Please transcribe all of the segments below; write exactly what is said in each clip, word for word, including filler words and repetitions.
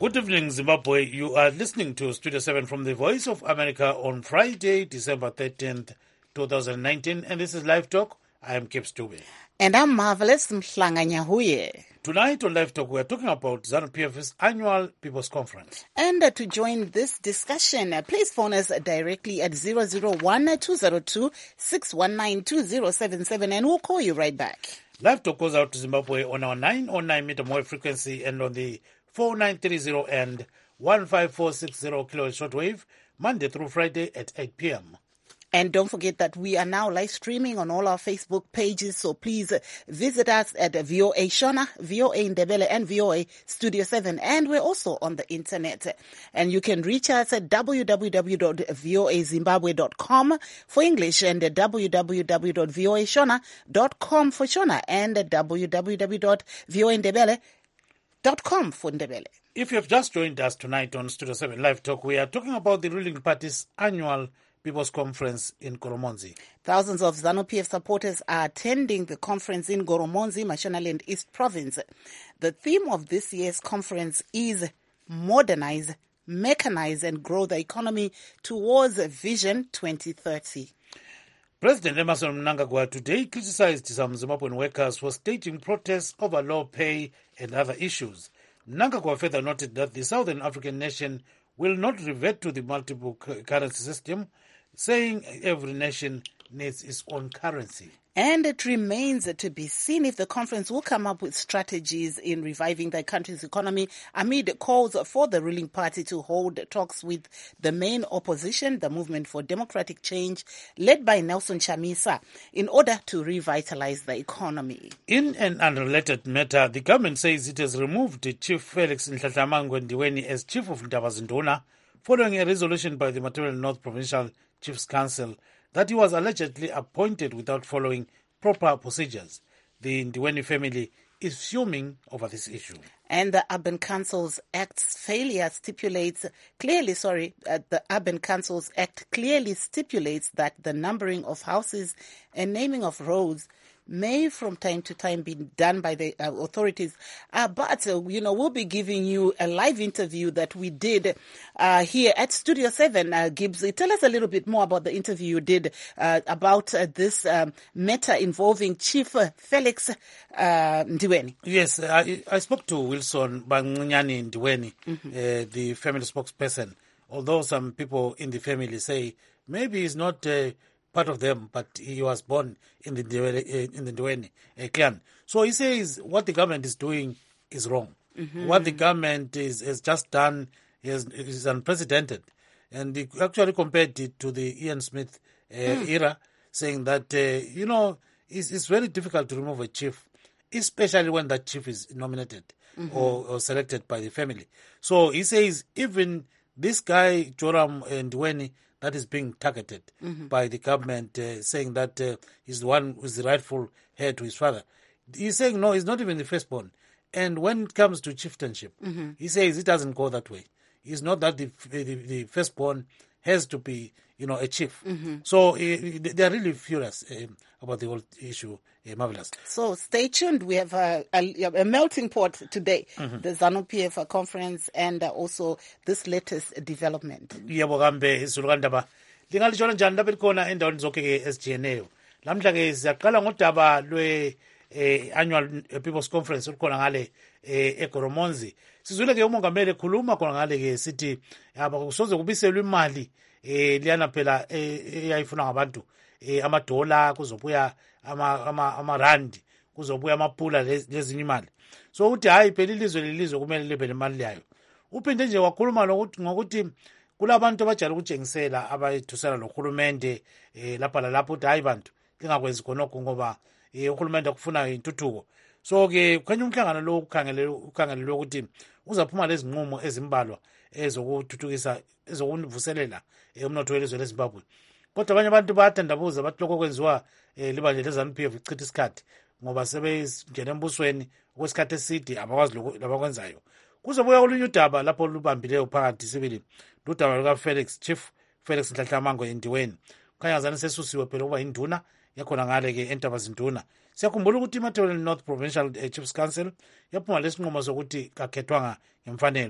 Good evening, Zimbabwe. You are listening to Studio seven from the Voice of America on Friday, December thirteenth, twenty nineteen. And this is Live Talk. I am Kip Stube. And I'm Marvelous Mhlanganyahuye. Tonight on Live Talk, we are talking about ZANU-P F's annual People's Conference. And uh, to join this discussion, uh, please phone us directly at zero zero one, two zero two, six one nine, two zero seven seven and we'll call you right back. Live Talk goes out to Zimbabwe on our nine oh nine meter wave frequency and on the four nine three zero and one five four six zero kilohertz shortwave, Monday through Friday at eight p.m. And don't forget that we are now live streaming on all our Facebook pages, so please visit us at V O A Shona, V O A Ndebele, and V O A Studio seven. And we're also on the internet. And you can reach us at w w w dot voa zimbabwe dot com for English and at w w w dot voa shona dot com for Shona and at w w w dot voa ndebele dot com for Ndebele. If you have just joined us tonight on Studio seven Live Talk, we are talking about the ruling party's annual People's Conference in Goromonzi. Thousands of ZANU-P F supporters are attending the conference in Goromonzi, Mashonaland East Province. The theme of this year's conference is Modernize, Mechanize and Grow the Economy towards Vision twenty thirty. President Emmerson Mnangagwa today criticized some Zimbabwean workers for staging protests over low pay and other issues. Mnangagwa further noted that the Southern African nation will not revert to the multiple currency system, saying every nation needs its own currency. And it remains to be seen if the conference will come up with strategies in reviving the country's economy amid calls for the ruling party to hold talks with the main opposition, the Movement for Democratic Change, led by Nelson Chamisa, in order to revitalize the economy. In an unrelated matter, the government says it has removed Chief Felix Nhlanhla Ndiweni as Chief of Ndabazinduna following a resolution by the Matabele North Provincial Chiefs Council that he was allegedly appointed without following proper procedures. The Ndiweni family is fuming over this issue. And the Urban Councils Act's failure stipulates clearly, sorry, uh, the Urban Councils Act clearly stipulates that the numbering of houses and naming of roads may from time to time be done by the uh, authorities. Uh, but, uh, you know, we'll be giving you a live interview that we did uh, here at Studio seven. Uh, Gibbs, tell us a little bit more about the interview you did uh, about uh, this um, matter involving Chief uh, Felix uh, Ndiweni. Yes, I, I spoke to Wilson Bangunyani Ndiweni, mm-hmm. uh, the family spokesperson, although some people in the family say maybe he's not uh, part of them, but he was born in the in the Ndiweni uh, clan. So he says what the government is doing is wrong. Mm-hmm. What the government is, has just done is, is unprecedented. And he actually compared it to the Ian Smith uh, mm. era, saying that, uh, you know, it's, it's very difficult to remove a chief, especially when that chief is nominated mm-hmm. or, or selected by the family. So he says even this guy, Joram Ndiweni, that is being targeted mm-hmm. by the government, uh, saying that uh, he's the one who's the rightful heir to his father. He's saying, no, he's not even the firstborn. And when it comes to chieftainship, mm-hmm. he says it doesn't go that way. It's not that the, the, the firstborn has to be, you know, a chief. Mm-hmm. So uh, they are really furious uh, about the whole issue. Uh, marvelous. So stay tuned. We have a, a, a melting pot today, mm-hmm. the ZANU-P F conference and uh, also this latest development. Yebo kambe izulukandaba lingalishona njani lapha likhona endaweni zonke ke esijiyeneyo. Lamhla ke siyaqala ngodaba lwe annual People's Conference olukhona ngale eGoromonzi. Sizwile ke umongameli ekhuluma khona ngale ke sithi yaba kusoze kubiselwe imali eh liyana phela eyayifuna ngabantu eh amadola kuzobuya ama ama amarandi kuzobuya amapula lezinye imali. So uthi hayi phela ilizwe lelizwe kumele libe nemali yayo. Uphinde nje wakhuluma lokuthi ngokuthi kulabantu abajala ukutshengisela abayithusela nohulumende eh lapha lapho uthi hayi bantu lingakwenzi khonokho ngoba eh uhulumende kufuna intuthuko. So ke khanya umhlangano lo ukhangelele ukhangelele ukuthi uzaphuma lezi nqumo ezimbalwa ezokuthuthukisa ezokuvuselela umnotho welizwe leZimbabwe. Kodwa abanye abantu bayathandabuza bathi lokho kwenziwa liba nje leZANU-P F ichitha isikhathi ngoba sebengena embusweni okwesikhathi eside abakwazi lokho labakwenzayo. Kuzobuya olunye udaba lapho lubambileyo phakathi sibili ludaba luka Felix Chief Felix Nhlanhla Ndiweni. Khanya zani sesusiwe phela kuba induna yakhona ngale ke eNtabazinduna. Siyakhumbula ukuthi iMatabele North Provincial Chiefs Council yaphuma lesinqumo sokuthi kakhethwanga ngemfanelo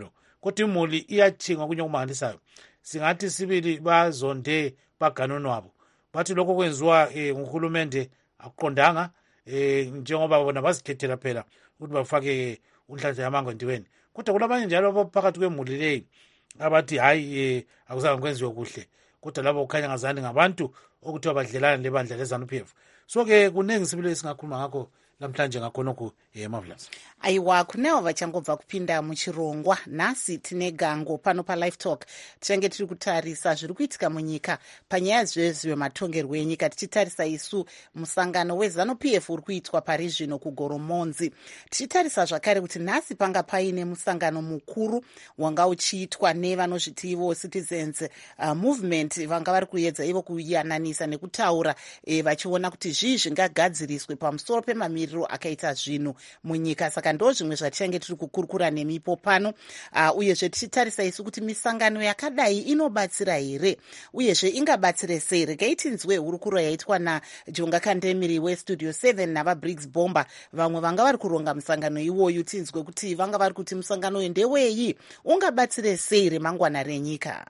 kodwa imuli iyathinga kunye okumangalisayo. Singathi sibili bazonde baganoni wabo, bathi lokho kwenziwa eh, nguhulumende akuqondanga, eh, njengoba bona bazikhethela phela ukuthi bafake unhlanhla yamango endiweni. Kodwa kulabanye njalo abaphakathi kwemuli leyi abathi hayi eh, akuzange kwenziwe kuhle, kodwa labo kukhanya ngazani ngabantu okuthiwa badlelana lebandla leZANU P F. So ke kuningi sibili esingakhuluma ngakho namhlanje ngakhonokho eMavlas. Aiwa, kunewo vachangobva kupinda muchirongwa. Nhasi tine gango pano paLive Talk tichange tiri kutarisa zviri kuitika munyika panyaya dzezvematongerwo enyika, tichitarisa isu musangano weZANU P F uri kuitwa pari zvino kugoromonzi. Tichitarisa zvakare kuti nhasi panga paine musangano mukuru wanga uchiitwa nevanozviti ivo Citizens uh, Movement, vanga vari kuedza ivo kuyananisa nekutaura e, vachiona kuti zvii zvingagadziriswe pamusoro pemamiriro akaita zvinhu munyika. Saka ndo zvimwe zvatichange tiri kukurukura nemipo pano, uh, uyezve tichitarisa isu kuti misangano yakadai inobatsira here, uyezve ingabatsire sei. Regai tinzwe hurukuro yaitwa naJonga Kandemiri weStudio seven navaBriggs Bomba, vamwe vanga vari kuronga musangano iwoyu. Tinzwe kuti vanga vari kuti musangano uyu ndeweyi, ungabatsire sei remangwana renyika.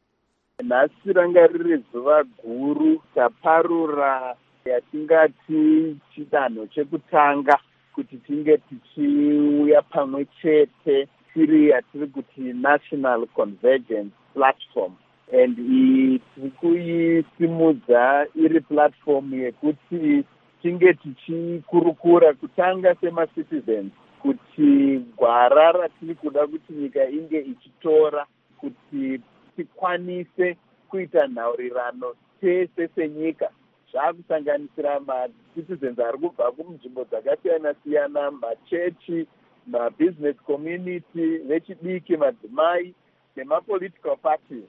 Nhasi ranga riri zuva guru taparura yatingati chidanho chekutanga kuti tinge tichiuya pamwe chete tiri yatiri kuti National Convergence Platform, and tiri kuisimudza iri platform yekuti tinge tichikurukura kutanga semacitizens kuti gwara ratiri kuda kuti nyika inge ichitora kuti tikwanise kuita nhaurirano tese senyika, zvakusanganisira macitizens ari kubva kunzvimbo dzakasiyana-siyana, machechi, mabusiness community, vechidiki, madzimai nemapolitical parties.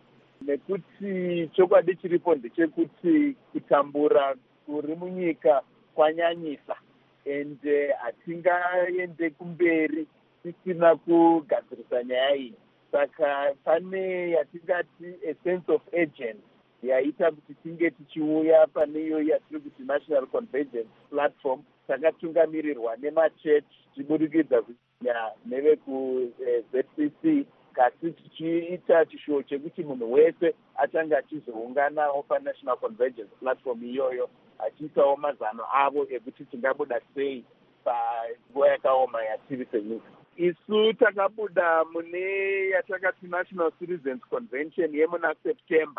Nekuti chokwadi chiripo ndechekuti kutambura kuri munyika kwanyanyisa, and hatingaende kumberi tisina kugadzirisa nyaya iyi. Saka pane yatingati a sense of urgency yaita kuti tinge tichiuya pane iyo yatiri kuti National Convergence Platform, takatungamirirwa nemachechi tichibudikidza kunya neveku-Z C C, kasi tichiita chishuwo chekuti munhu wese achange achizounganawo paNational Convergence Platform iyoyo achiitawo mazano avo ekuti tingabuda sei panguva yakaoma yatiri senyika. Isu takabuda mune yatakati National Citizens Convention yemuna September.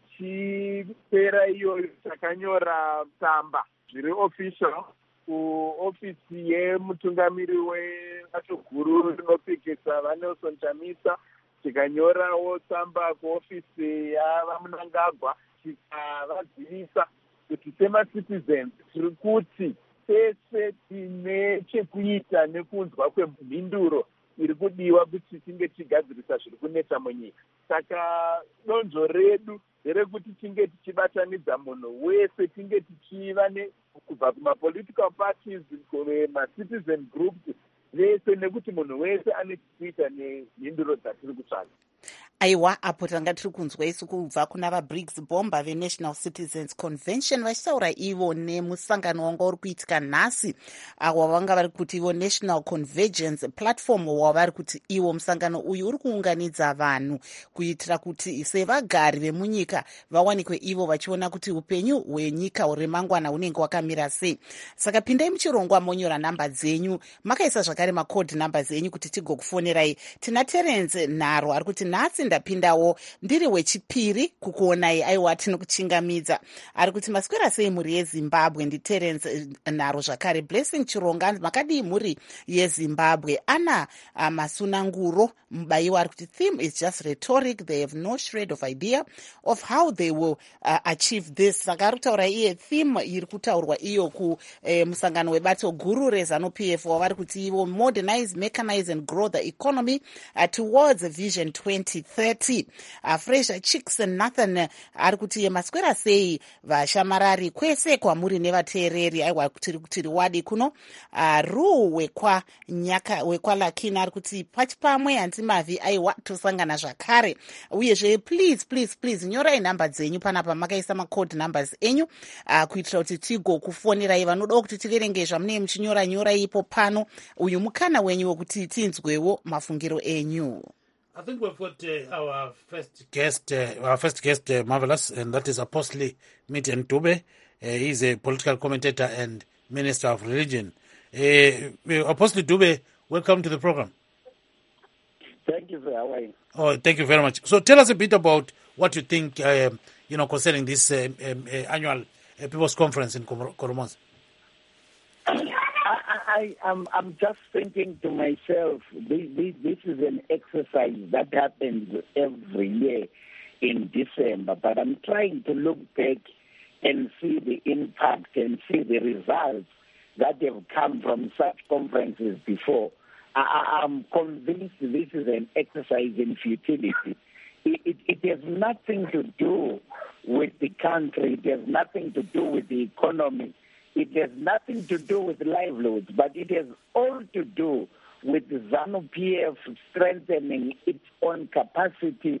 Ichipera iyoyo takanyora tsamba zviri official kuofisi yemutungamiri webato guru rinopikisa vaNelson Chamisa, tikanyorawo tsamba kuofisi yavaMunangagwa tikavazivisa kuti semacitizens tiri kuti tese tine chekuita nekunzwa kwemhinduro iri kudiwa kuti tinge tigadzirisa zviri kunetsa munyika. Saka donzvo redu nderekuti tinge tichibatanidza munhu wese, tinge tichiva kubva kumapolitical parties, kumacitizen groups vese, nekuti munhu wese ane chekuita nemhinduro dzatiri kutsvaga. Aiwa, apo tanga tiri kunzwa isu kubva kuna vaBriggs Bomba veNational Citizens Convention vachitaura ivo nemusangano wanga uri kuitika nhasi wavanga vari kuti ivo National Convergence Platform, wavari kuti ivo musangano uyu uri kuunganidza vanhu kuitira kuti sevagari vemunyika vawanikwe ivo vachiona kuti upenyu hwenyika remangwana hunenge hwakamira sei. Saka pindai muchirongwa monyora namba dzenyu, makaisa zvakare makodhi namba dzenyu kuti tigokufonerai. Tina Terence Nharo ari kuti nhasi ndapindawo ndiri wechipiri kukuonai, aiwa tinokuchingamidza. Ari kuti maswera sei mhuri yeZimbabwe? Ndi Terence Nharo zvakare. Blessing Chironga, makadii mhuri yeZimbabwe? Ana uh, Masunanguro mubayiwa ari kuti theme is just rhetoric, they have no shred of idea of how they will uh, achieve this. Saka ari kutaura iye theme iri kutaurwa iyo ku eh, musangano webato guru reZANU P F wavari kuti ivo modernize, mechanize and grow the economy uh, towards vision twenty thirty. Uh, Fraser Chickson Nathan uh, ari kuti ye maswera sei vashamarari kwese kwamuri nevateereri, aiwa kutiri kutiri wadi kuno. Uh, Ru wekwa nyaka wekwa Lakina ari kuti pachipamwe hanzi mavi, aiwa tosangana zvakare. Uyezve please please please nyorai namba dzenyu panapa makaisa macode numbers enyu uh, kuitira kuti tigo kufonerai vanodawo kuti tiverenge zvamunenge muchinyora nyora ipo pano. Uyu mukana wenyu wekuti tinzwewo mafungiro enyu. I think we've got uh, our first guest, uh, our first guest, uh, Marvelous, and that is Apostle Mitten Dube. Uh, he's a political commentator and minister of religion. Uh, Apostle Dube, welcome to the program. Thank you, sir. How are you? Oh, thank you very much. So tell us a bit about what you think, uh, you know, concerning this uh, um, uh, annual uh, People's Conference in Koromons. I, I'm, I'm just thinking to myself, this, this, this is an exercise that happens every year in December, but I'm trying to look back and see the impact and see the results that have come from such conferences before. I, I'm convinced this is an exercise in futility. It, it, it has nothing to do with the country. It has nothing to do with the economy. It has nothing to do with livelihoods, but it has all to do with ZANU-P F strengthening its own capacity,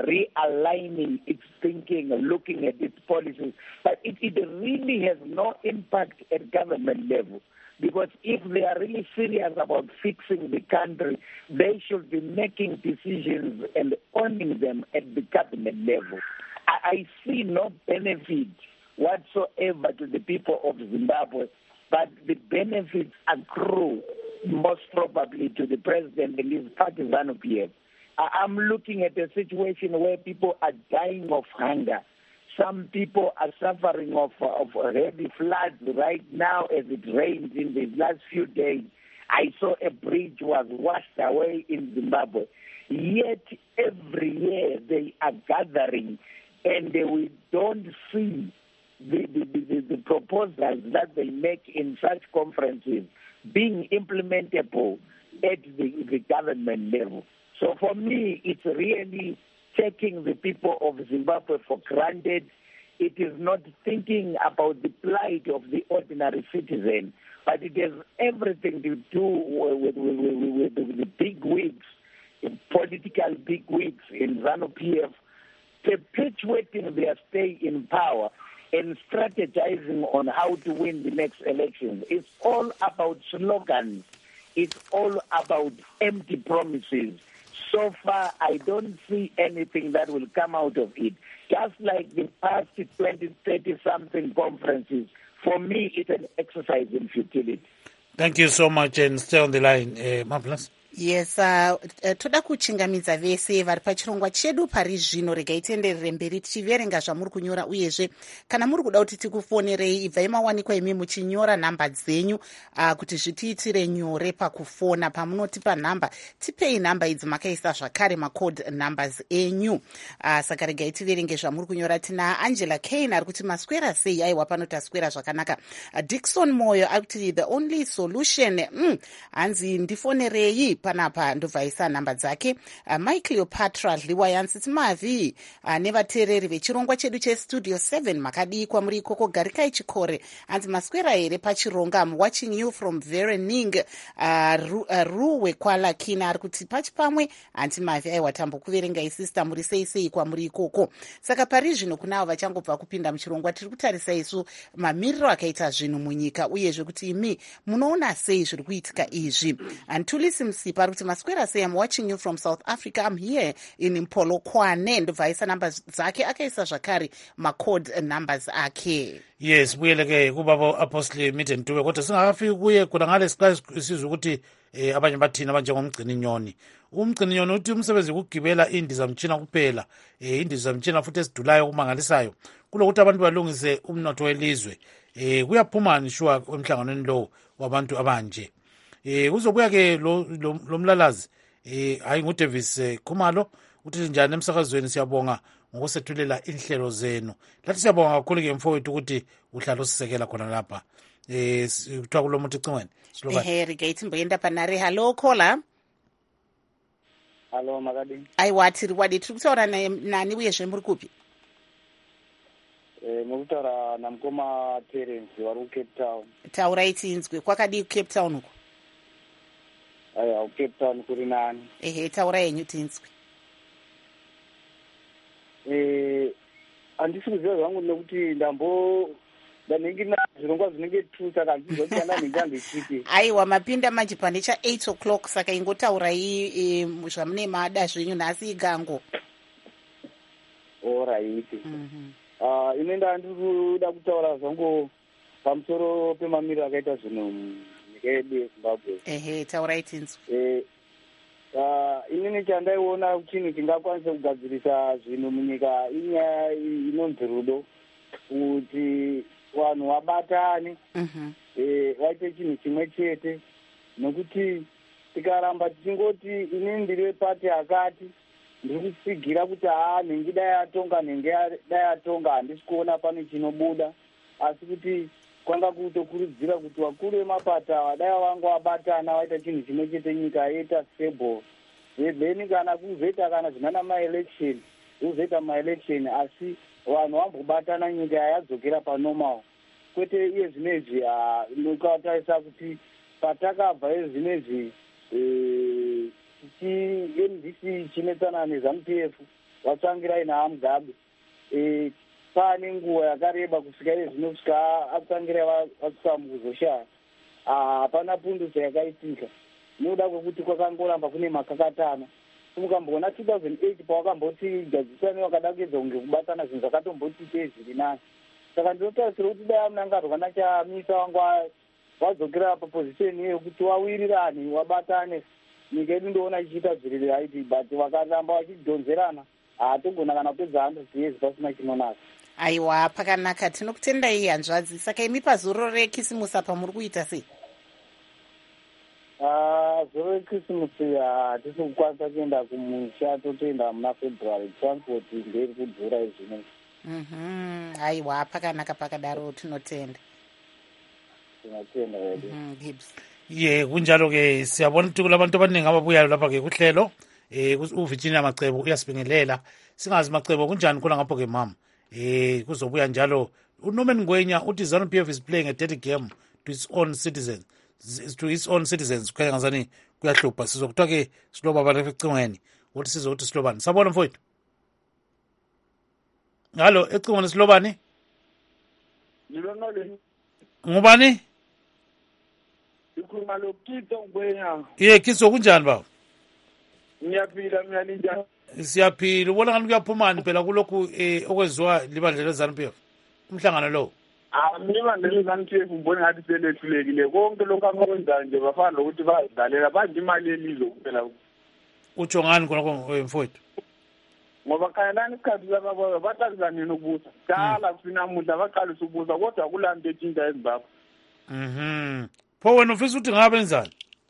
realigning its thinking, looking at its policies. But it, it really has no impact at government level. Because if they are really serious about fixing the country, they should be making decisions and owning them at the cabinet level. I, I see no benefit whatsoever to the people of Zimbabwe, but the benefits accrue most probably to the president and his party ZANU-P F. I'm looking at a situation where people are dying of hunger. Some people are suffering of, of heavy floods right now as it rains in the last few days. I saw a bridge was washed away in Zimbabwe. Yet every year they are gathering and we don't see The, the, the, the proposals that they make in such conferences being implementable at the, the government level. So for me, it's really taking the people of Zimbabwe for granted. It is not thinking about the plight of the ordinary citizen, but it has everything to do with, with, with, with the big wigs, political big wigs in ZANU-P F, perpetuating their stay in power and strategizing on how to win the next elections. It's all about slogans. It's all about empty promises. So far, I don't see anything that will come out of it. Just like the past twenty, thirty-something conferences, for me, it's an exercise in futility. Thank you so much, and stay on the line, uh, Marvelous. Yes, uh, toda kuchingamidza vese vari pachirongwa chedu pari zvino. Regai tienderere mberi tichiverenga zvamuri kunyora, uyezve kana muri kuda kuti tikufonerei, ibvai mawanikwa imi muchinyora nhamba dzenyu uh, kuti zvitiitire nyore pakufona. Pamunotipa nhamba, tipei nhamba idzi makaisa zvakare macode numbers enyu. Uh, saka regai tiverenge zvamuri kunyora. Tina Angela Kane ari kuti maswera sei? Aiwa, pano taswera zvakanaka. Uh, Dixon Moyo ari kuti the only solution, mm, hanzi ndifonerei panapa, ndobvaisa nhamba dzake. uh, Mai Cleopatra Dliwa yansiti mavi uh, nevateereri vechirongwa chedu chestudio seven makadii kwamuri ikoko, garikai chikore. Hanzi maswera here pachironga. I'm watching you from Verening. uh, Ru, uh, Ruwe Kwala Kina ari kuti pachipamwe hanzi mavi. Aiwa, tambokuverengai sista, muri sei sei kwamuri ikoko. Saka pari zvino kunavo vachangobva kupinda muchirongwa, tiri kutarisa isu mamiriro akaita zvinhu munyika, uyezve kuti imi munoona sei zviri kuitika izvi. Antulisi Msipa ari kuti maswera sei? I'm watching you from South Africa. I'm here in Mpolokwane. Ndobvaisa namba dzake, akaisa zvakare macode numbers ake. Yes, buyeleke kubaba Apostle Mitten Dube, kodwa singakafiki kuye kuna ngale siqala sizwe ukuthi eh abanye bathina abanjengomgcini nyoni. Umgcini nyoni uthi umsebenzi ukugibela indiza mtshina kuphela, eh indiza mtshina futhi esidulayo kumangalisayo. Kulokuthi abantu balungise umnotho welizwe. Eh kuyaphuma nishwa emhlanganweni lo wabantu abanje. Eh kuzobuya ke lo lomlalazi eh hayi nguDavis Khumalo uthi njani emsakazweni. Siyabonga ngokusethulela inhlelo zenu. Lathi siyabonga kakhulu ke mfowethu ukuthi uhlala usisekela khona lapha. Eh kuthiwa kulomuntu icingweni. Ehe, Rigate mboyenda panare. Hello caller. Hello Makadi. Aiwa, tiri wadi tiri kutaura nani uyezve muri kupi? Eh mukutaura namukoma Terence vari kuCape Town. Taurai tinzwe. Kwakadii kuCape Town uko? Aya, Cape Town kuri nani. Ehe, taura yenyu tinzwe. Eh andisi kuziva zvangu nekuti ndambo ndanenge na zvirongwa zvinenge true saka handiziva kuti andanenge andichiti aiwa mapinda manje pane cha eight o'clock saka ingotaurai e, zvamune mada zvenyu nhasi igango. Alright. Mhm. Ah, ine ndandikuda kutaura zvangu pamusoro pemamiriro akaita zvinhu munyika yedu yeZimbabwe. Ehe, taurai tinzwa. Eh, ah, inini chandaiona chinhu chingakwanisa kugadzirisa zvinhu munyika inyaya inonzi rudo, kuti vanhu vabatane, Mhm. eh, vaite chinhu chimwe chete, nokuti tikaramba tichingoti inini ndiri wepati akati ndiri kutsigira kuti haa nhengi dai atonga nhengi dai atonga handisi kuona pane chinobuda, asi kuti kwanga kutokurudzira kuti vakuru vemapata ava dai vanga vabatana vaita chinhu chimwe chete, nyika yaita stable. Then kana kuzoita kana zvinana maelection kuzoita maelection, asi vanhu vambobatana nyika yadzokera panormal. Kwete iye zvinezvi nokatarisa kuti patakabva ezvinezvi M D C chinetsana neZANU P F vatsvangirai naMugabe, pane nguva yakareba kusvika izvinosvika atsangirai vasvika mukuzoshaya, hapana pundutso yakaitika nokuda kwekuti kwakangoramba kune makakatana. Mukamboona two thousand eight pawakamboti gadzisani wakada kuedza kunge kubatana zvinhu zvakatomboti tei zviri nani. Saka ndinotarisira kuti dai amunangarwa nachamisa wanga wadzokera papozisheni yekuti wawirirane wabatane, nyika yedu ndoona ichiita zviri raiti, but vakaramba vachidhonzerana haatogona kana kupedza hundred years pasina chinonaka. Aiwa, pakanaka, tinokutendai hanzvadzi. Saka imi pazoro rekisimusi apa muri kuita sei? Ah, zoro rekisimusi hatisi kukwanisa kuenda kumusha, totoenda muna February. Transport ndiri kudhura izvino. Mhm. Aiwa, pakanaka pakadaro, tinotenda. Tinotenda wedu. Mhm, Gibbs. ye kunjalo ke siyabona ukuthi kulabantu abaningi ababuyayo lapha ke kuhlelo eh uVirginia Macebo uyasibingelela, singazi Macebo kunjani khona ngapho ke mama. Eh kuzobuya njalo uNorman Ngwenya uthi ZANU P F is playing a dirty game to its own citizens to its own citizens. Kukhanya ngazani kuyahlupha, sizokuthiwa ke siloba abantu ecingweni ukuthi sizokuthi silobani. Sabona mfowethu. Hallo, ecingweni silobani? Ngilona le Ngubani? ikhuluma lokitho Ngwenya. Ye kiso kunjani baba? Ngiyaphila mina linjani? Siyaphila, ubona ngani kuyaphumani phela kulokhu eh okwenziwa libandla leZANU P F umhlangano lo? Ah, mina ndizani P F ngibona ngathi selethulekile konke lokho akwenza nje bafana lokuthi bazidalela banje imali yelizwe kuphela. Utsho ngani khona mfowethu? Ngoba kayelani isikhathi lababo batalizanini ukubusa. Dala sinamuhla baqalisa ukubusa kodwa kulanto ethinta eZimbabwe. Mhm. Pho wena ufisa ukuthi ngabe enzani?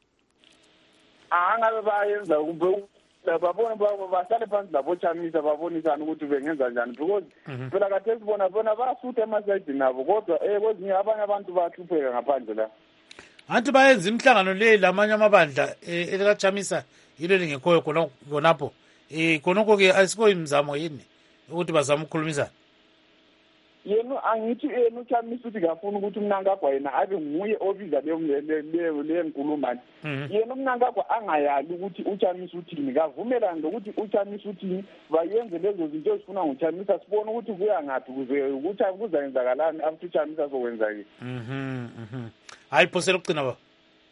Ah, ngabe bayenza kube babona babo basale phansi labo Chamisa babonisana ukuthi bengenza njani, because phela kade sibona bona basutha emasayidini nabo kodwa eh kwezinye abanye abantu bahlupheka ngaphandle la. Anti bayenza imhlangano le lamanye amabandla elika Chamisa yilo lingekhoyo khona khonapho. Eh khonoko ke asiko imizamo yini ukuthi bazama ukukhulumisana. Yenu angithi yenu Chamisa uthi ngafuna ukuthi uMnangagwa yena abe nguye obiza leyo leyo le nkulumo. Yena uMnangagwa angayali ukuthi uChamisa uthini, kavumelana nokuthi uChamisa uthini, bayenze lezo zinto ezifuna nguChamisa, sibone ukuthi kuya ngathi kuze ukuthi kuzayenzakalani after uChamisa sokwenza yini. Mhm mhm. Hayi phosela ukucina baba.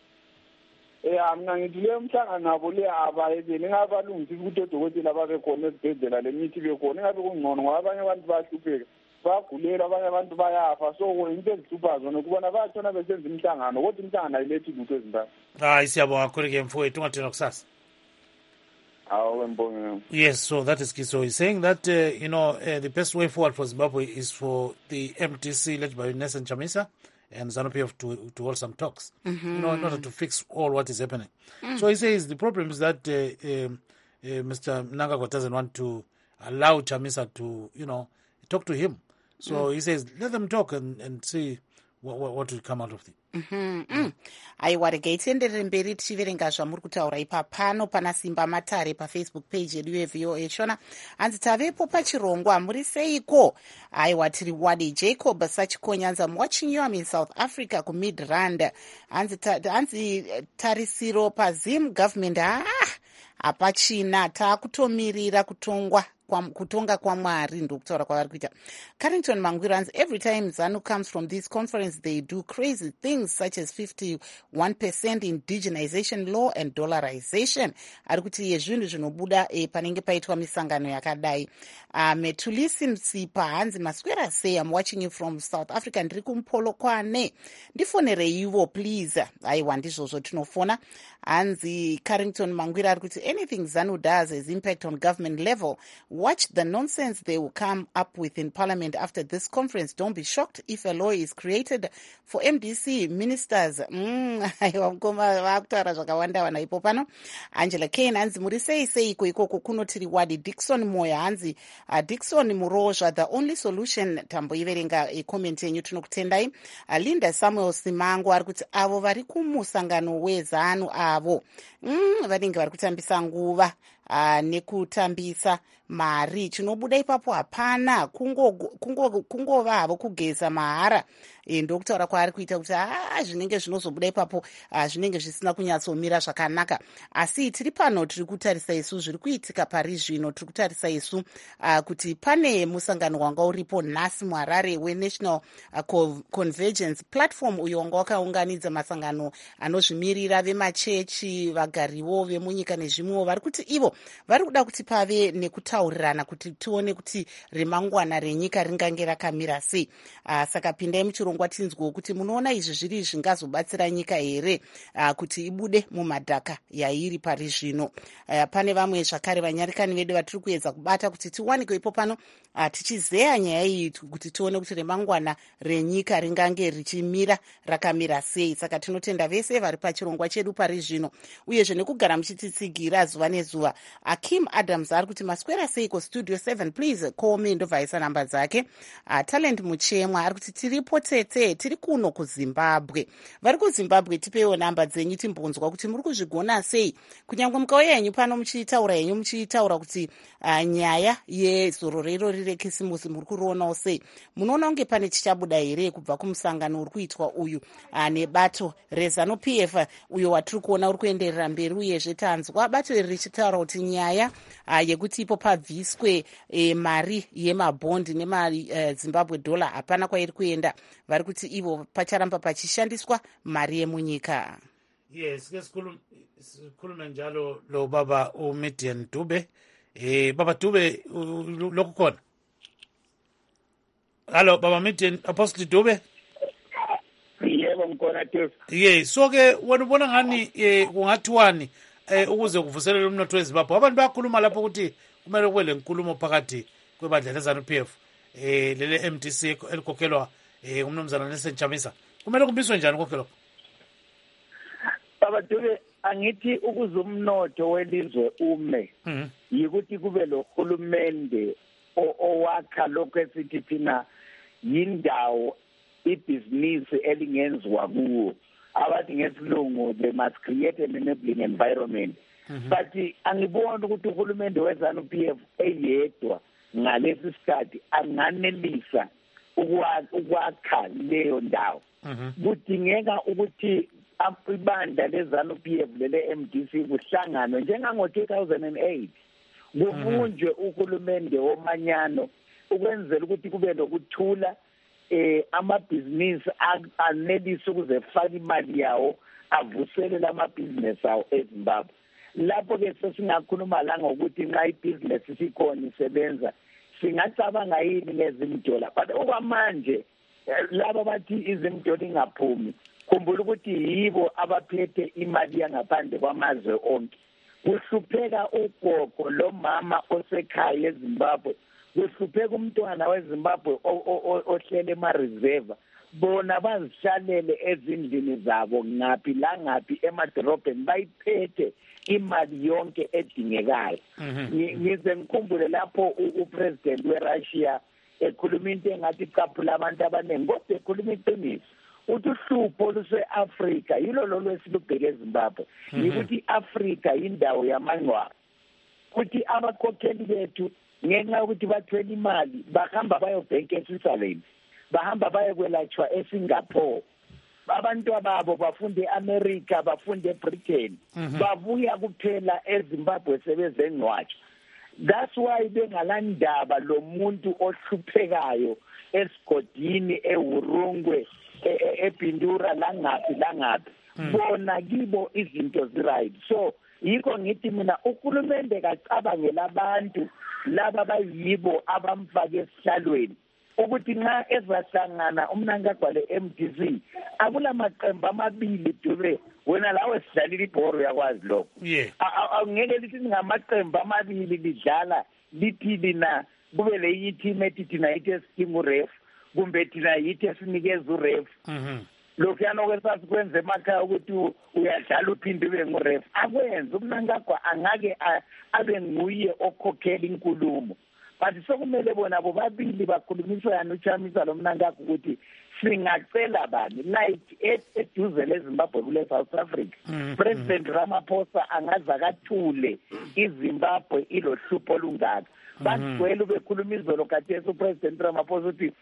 Eh mina ngithi le mhlangano nabo le abayekeni ngabalungisi ukuthi odokotela babe khona ezibhedlela le mithi bekhona ngabe kungcono ngoba abanye abantu bahlupheka. Bagulela abanye abantu bayafa, so into ezihlupha zona kubona batshona besenza imihlangano kodwa imihlangano ayilethi lutho eZimbabwe. Hayi siyabonga kakhulu ke mfowethu, ungathina kusasa. Awu ngibonga. Yes, so that is Kiso. He's saying that uh, you know uh, the best way forward for Zimbabwe is for the M D C led by Nelson Chamisa and ZANU P F to to hold some talks, mm-hmm. you know, in order to fix all what is happening. Mm. So he says the problem is that uh, um, uh, Mister Mnangagwa doesn't want to allow Chamisa to, you know, talk to him. So mm. he says, let them talk and, and see what, what, what will come out of it. Mm-hmm. Mm. Aiwa regai tienderere mberi tichiverenga zvamuri kutaura ipa pano pana Simba Matare pafacebook page yedu yeV O A shona hanzi tavepo pachirongwa muri seiko. Aiwa tiri Wadi Jacob Sachikonyanza, I'm watching you, I'm in South Africa ku Midrand. Hanzi ta, hanzi tarisiro pa Zim government ah apachina takutomirira kutongwa kutonga kwaMwari ndokutaura kwavari kuita. Carrington Mangwiro anzi every time ZANU comes from this conference they do crazy things such as fifty-one percent indigenization law and dollarization. Ari kuti yezvinhu zvinobuda e, panenge paitwa misangano yakadai. Uh, Metulisi Msipa hanzi maswera sei, I'm watching you from South Africa, ndiri kumpolokwane, ndifonereiwo please. Aiwa ndizvozvo tinofona. Hanzi Carrington Mangwiro ari kuti anything ZANU does has impact on government level. Watch the nonsense they will come up with in parliament after this conference. Don't be shocked if a law is created for M D C ministers. Mm, aiwa mkoma vakutaura zvakawanda wana ipo pano. Angela Kane hanzi muri sei sei iko ikoko kunotiri wadi. Dickson Moya hanzi uh, Dickson Murozha the only solution. Tambo iverenga e comment yenyu tinokutendai. Uh, Linda Samuel Simango ari kuti avo vari kumusangano wezanu avo mm, vanenge vari kutambisa nguva uh, nekutambisa mari. Chinobuda ipapo hapana, kungova kungo, kungo havo kugeza mahara. E, ndokutaura kwaari kuita kuti ah, zvinenge zvinozobuda ipapo ah, zvinenge zvisina kunyatsomira zvakanaka. Asi tiri pano tiri kutarisa isu zviri kuitika pari zvino. Tiri kutarisa isu uh, kuti pane musangano wanga uripo nhasi muHarare weNational uh, Convergence Platform, uyo wanga wakaunganidza masangano anozvimirira vemachechi, vagariwo vemunyika nezvimwewo. Vari kuti ivo vari kuda kuti pave nekutaurirana kuti tione kuti remangwana renyika ringange rakamira sei. Uh, saka pindai muchirongwa tinzwewo kuti munoona izvi zviri zvingazobatsira nyika here uh, kuti ibude mumadhaka yairi pari zvino. Uh, pane vamwe zvakare vanyarikani vedu vatiri kuedza kubata kuti tiwanike ipo pano uh, tichizeya nyaya iyi kuti tione kuti remangwana renyika ringange richimira rakamira sei. Saka tinotenda vese vari pachirongwa chedu pari zvino uyezve nekugara muchititsigira zuva nezuva. Akim Adams ari kuti maswera seiko studio seven please call me, ndobvaisa namba dzake. Uh, Talent Muchemwa ari kuti tiripo tete, tiri kuno kuZimbabwe. Vari kuZimbabwe tipewo namba dzenyu timbonzwa kuti muri kuzvigona sei. Kunyangwe mukauya yenyu pano muchitaura yenyu muchitaura kuti uh, nyaya yezororero rirekisimusi muri kurionawo sei. Munoona kunge pane chichabuda here kubva kumusangano uri kuitwa uyu uh, nebato reZANU P F uyo watiri kuona uri kuenderera mberi. Uyezve tanzwa bato iri richitaura kuti nyaya uh, yekuti ipo pabviswe eh, mari yemabhondi nemaZimbabwe uh, dollar hapana kwairi kuenda. Vari kuti ivo pacharamba pachishandiswa mari yemunyika. Yes, ke sikhulume njalo lo baba uMidian Dube. Eh baba Dube lokukhona. Hello baba Midian Apostle Dube. Yebo ngikona Tefu. Yes, so ke wena ubona ngani eh kungathiwani eh ukuze kuvuselele umnotho weZimbabwe. Abantu bayakhuluma lapho ukuthi kumele kube lenkulumo phakathi kwebandla leZANU P F eh lele M D C elikhokhelwa eh umnumzana Nelson Chamisa. Kumele kumbiswe njani konke lokho? Baba Dube, angithi ukuze umnotho welizwe ume yikuthi kube lo hulumende owakha lokho esithi thina yindawo ibhizinisi elingenziwa kuwo. Abathi ngesilungu they must create an enabling environment. But angiboni ukuthi uhulumende weZANU P F eyedwa ngalesi sikhathi anganelisa ukwakha leyo ndawo. Kudingeka ukuthi ibandla leZANU P F lele M D C kuhlanganwe njengango two thousand eight kubunjwe uhulumende womanyano ukwenzela ukuthi kube lokuthula eh amabhizinisi anelisa ukuze faka imali yawo avusele lamabhizinisi awo eZimbabwe. Lapho ke sesingakhuluma la ngokuthi nxa ibhizinisi sikhona isebenza singacabanga yini ngezimdola, but okwamanje laba bathi izimdola ingaphumi khumbula ukuthi yibo abaphethe imali yangaphandle kwamazwe onke. Kuhlupheka ugogo lo mama osekhaya eZimbabwe, kuhlupheka umntwana weZimbabwe ohlele ema-reserve, bona bazishalele ezindlini zabo ngaphi la ngaphi emadorobheni bayiphethe imali yonke edingekayo. Ngize ngikhumbule lapho upresident weRussia ekhuluma into engathi icaphula abantu abaningi, kodwa ekhuluma iqiniso uthi uhlupho luse-Afrika yilo lolo esilubheke eZimbabwe yikuthi i-Afrika yindawo yamangcwaba, kuthi abakhokheli bethu ngenxa yokuthi bathwele imali bahamba bayobhenka eSwitzerland, bahamba bayekwelatshwa eSingapore, abantu ababo bafunde eAmerica, bafunde eBritain, babuya kuphela eZimbabwe sebezengcwatshwa. That's why bengalandaba lo muntu ohluphekayo esigodini eHurungwe ePindura langapi langapi bona kibo izinto ziright. So yiko ngithi mina uhulumende kacabangela abantu laba bayibo abamfake esihlalweni ukuthi nxa ezahlangana umnankagwa le-M D C akula maqembu amabili Dube wena lawe sidlalile ibhoro yakwazi lokho. Angeke lithi ngamaqembu amabili lidlala lithi lina kube le yithime ethi thina yithi esidinga uref kumbe thina yithi esinikeza uref. Lokhu yanokwesazi kwenza emakhaya ukuthi uyadlala uphinde ube nguref akwenza umnankagwa angake abe nguye okhokhela inkulumo. But sokumele bona bobabili bakhulumisana uChamisa lo mnankagwa ukuthi singacela bani like eduze leZimbabwe kule South Africa. President Ramaphosa angaza kathule iZimbabwe ilohlupho olungaka. Bagcwele bekhuluma izolo kathesi uPresident Ramaphosa uthi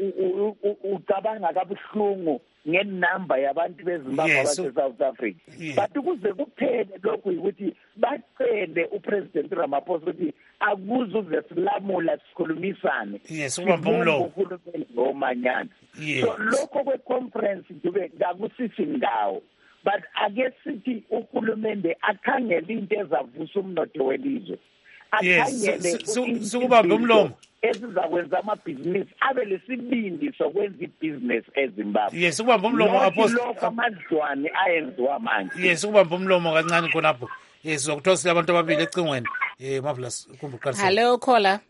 ucabanga kabuhlungu ngenamba yabantu beZimbabwe abase South Africa. But ukuze kuphele lokhu ukuthi bacele uPresident Ramaphosa ukuthi akuze uze silamula sikhulumisane. Yes, ubamba umlomo. Ngomanyana. So lokho kweconference Dube ngakusisi ngawo. But ake sithi uhulumende akhangele into ezavusa umnotho welizwe. Akhangele sukubamba umlomo. Ezizakwenza amabhizinisi abe lesibindi sokwenza ibhizinisi eZimbabwe. Yes, ukubamba umlomo apostle. Lokho amadlwane ayenziwa manje. Yes, ukubamba umlomo kancane khonapho. Yes, sokuthosela abantu ababili ecingweni. Eh marvelous kumbuqalisa. Hello caller.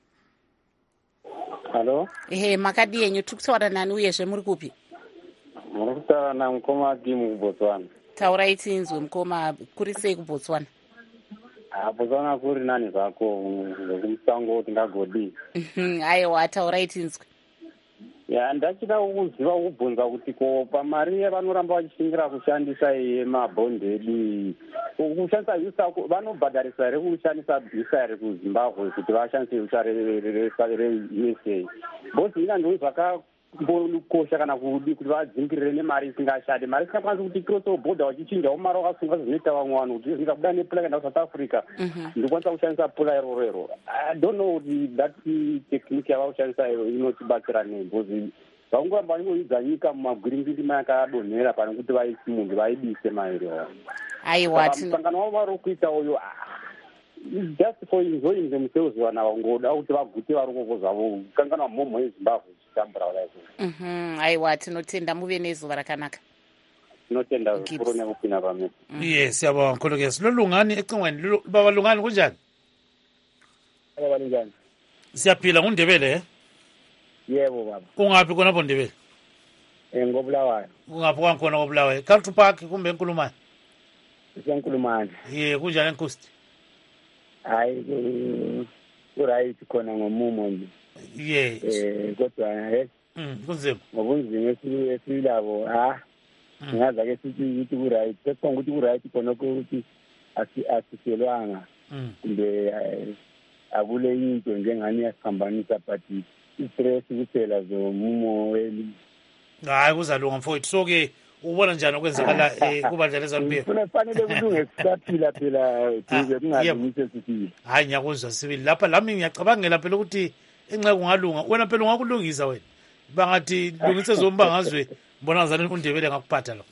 Hello. Eh makadi yenyu tukutwara nani uyeshe muri kupi? Murukutara na mkoma gimu Botswana. Taura itsinzwe mkoma kuri sei ku Botswana. Ah Botswana kuri nani zvako kumsango tingagodi. Mhm aiwa taura itsinzwe. Ya ndachida kuziva kubvunza kuti ko pamari vanoramba vachishingira kushandisa yemabhondedi kushandisa visa vanobhadharisa here kushandisa visa here kuZimbabwe kuti vashandise visa re-U S A. Bosi ina ndo zvakambokosha kana kudi kuti vadzingirire nemari isingashandi. Mari isingakwanisi kuti cross border vachichinjawo mari vakasunga zvinoita vamwe vanhu kuti zvingabuda nepula kaenda kuSouth Africa ndikwanisa kushandisa pula irorero. I don't know kuti that technique yava kushandisa inotibatsira nei because vangoramba vangoidza nyika mumagwiringiri mayakadonhera pane kuti vaisi munhu vaidise mairiwa. Aiwa musangano wavo vari kuita uyo just for enjoying themselves vana vangoda kuti vagute varikoko zvavo kanganwa mhomho yeZimbabwe ichitambura kudai. Mhm aiwa tinotenda muve nezuva rakanaka. Tinotenda zvikuru nekupinda pamwe. Yes yabonga nkolokesi lolungani ecingweni baba lungani kunjani? Baba njani? Siyaphila ngundebele. Yebo baba. Ungaphi kona bondebele? Eh ngobulawayo. Ungaphi kwakhona ngobulawayo? Culture Park kumbe eNkulumane? eNkulumane. Ye kunjani eNkosti? Hayi ku right khona ngomumo nje. Yes. Eh kodwa he. Mm kunzima. Ngobunzima esilabo ha. Ngaza ke sithi ukuthi ku right. Sesonga ukuthi ku right khona ukuthi asiselwanga. Kumbe akule into njengani yasihambanisa but istress kuphela zomumo weli. Hayi kuzalunga mfowethu. So ke ubona njani okwenzakala kubandla leZambia? Kufanele kulunge sisaphila phela kuze kungalungise sithi. Hayi ngiyakuzwa sibili lapha lami ngiyacabangela phela ukuthi enceku ngalunga wena phela ungakulungisa wena. Bangathi lungise zombangazwe mbona ngazana undebele ngakuphatha lo.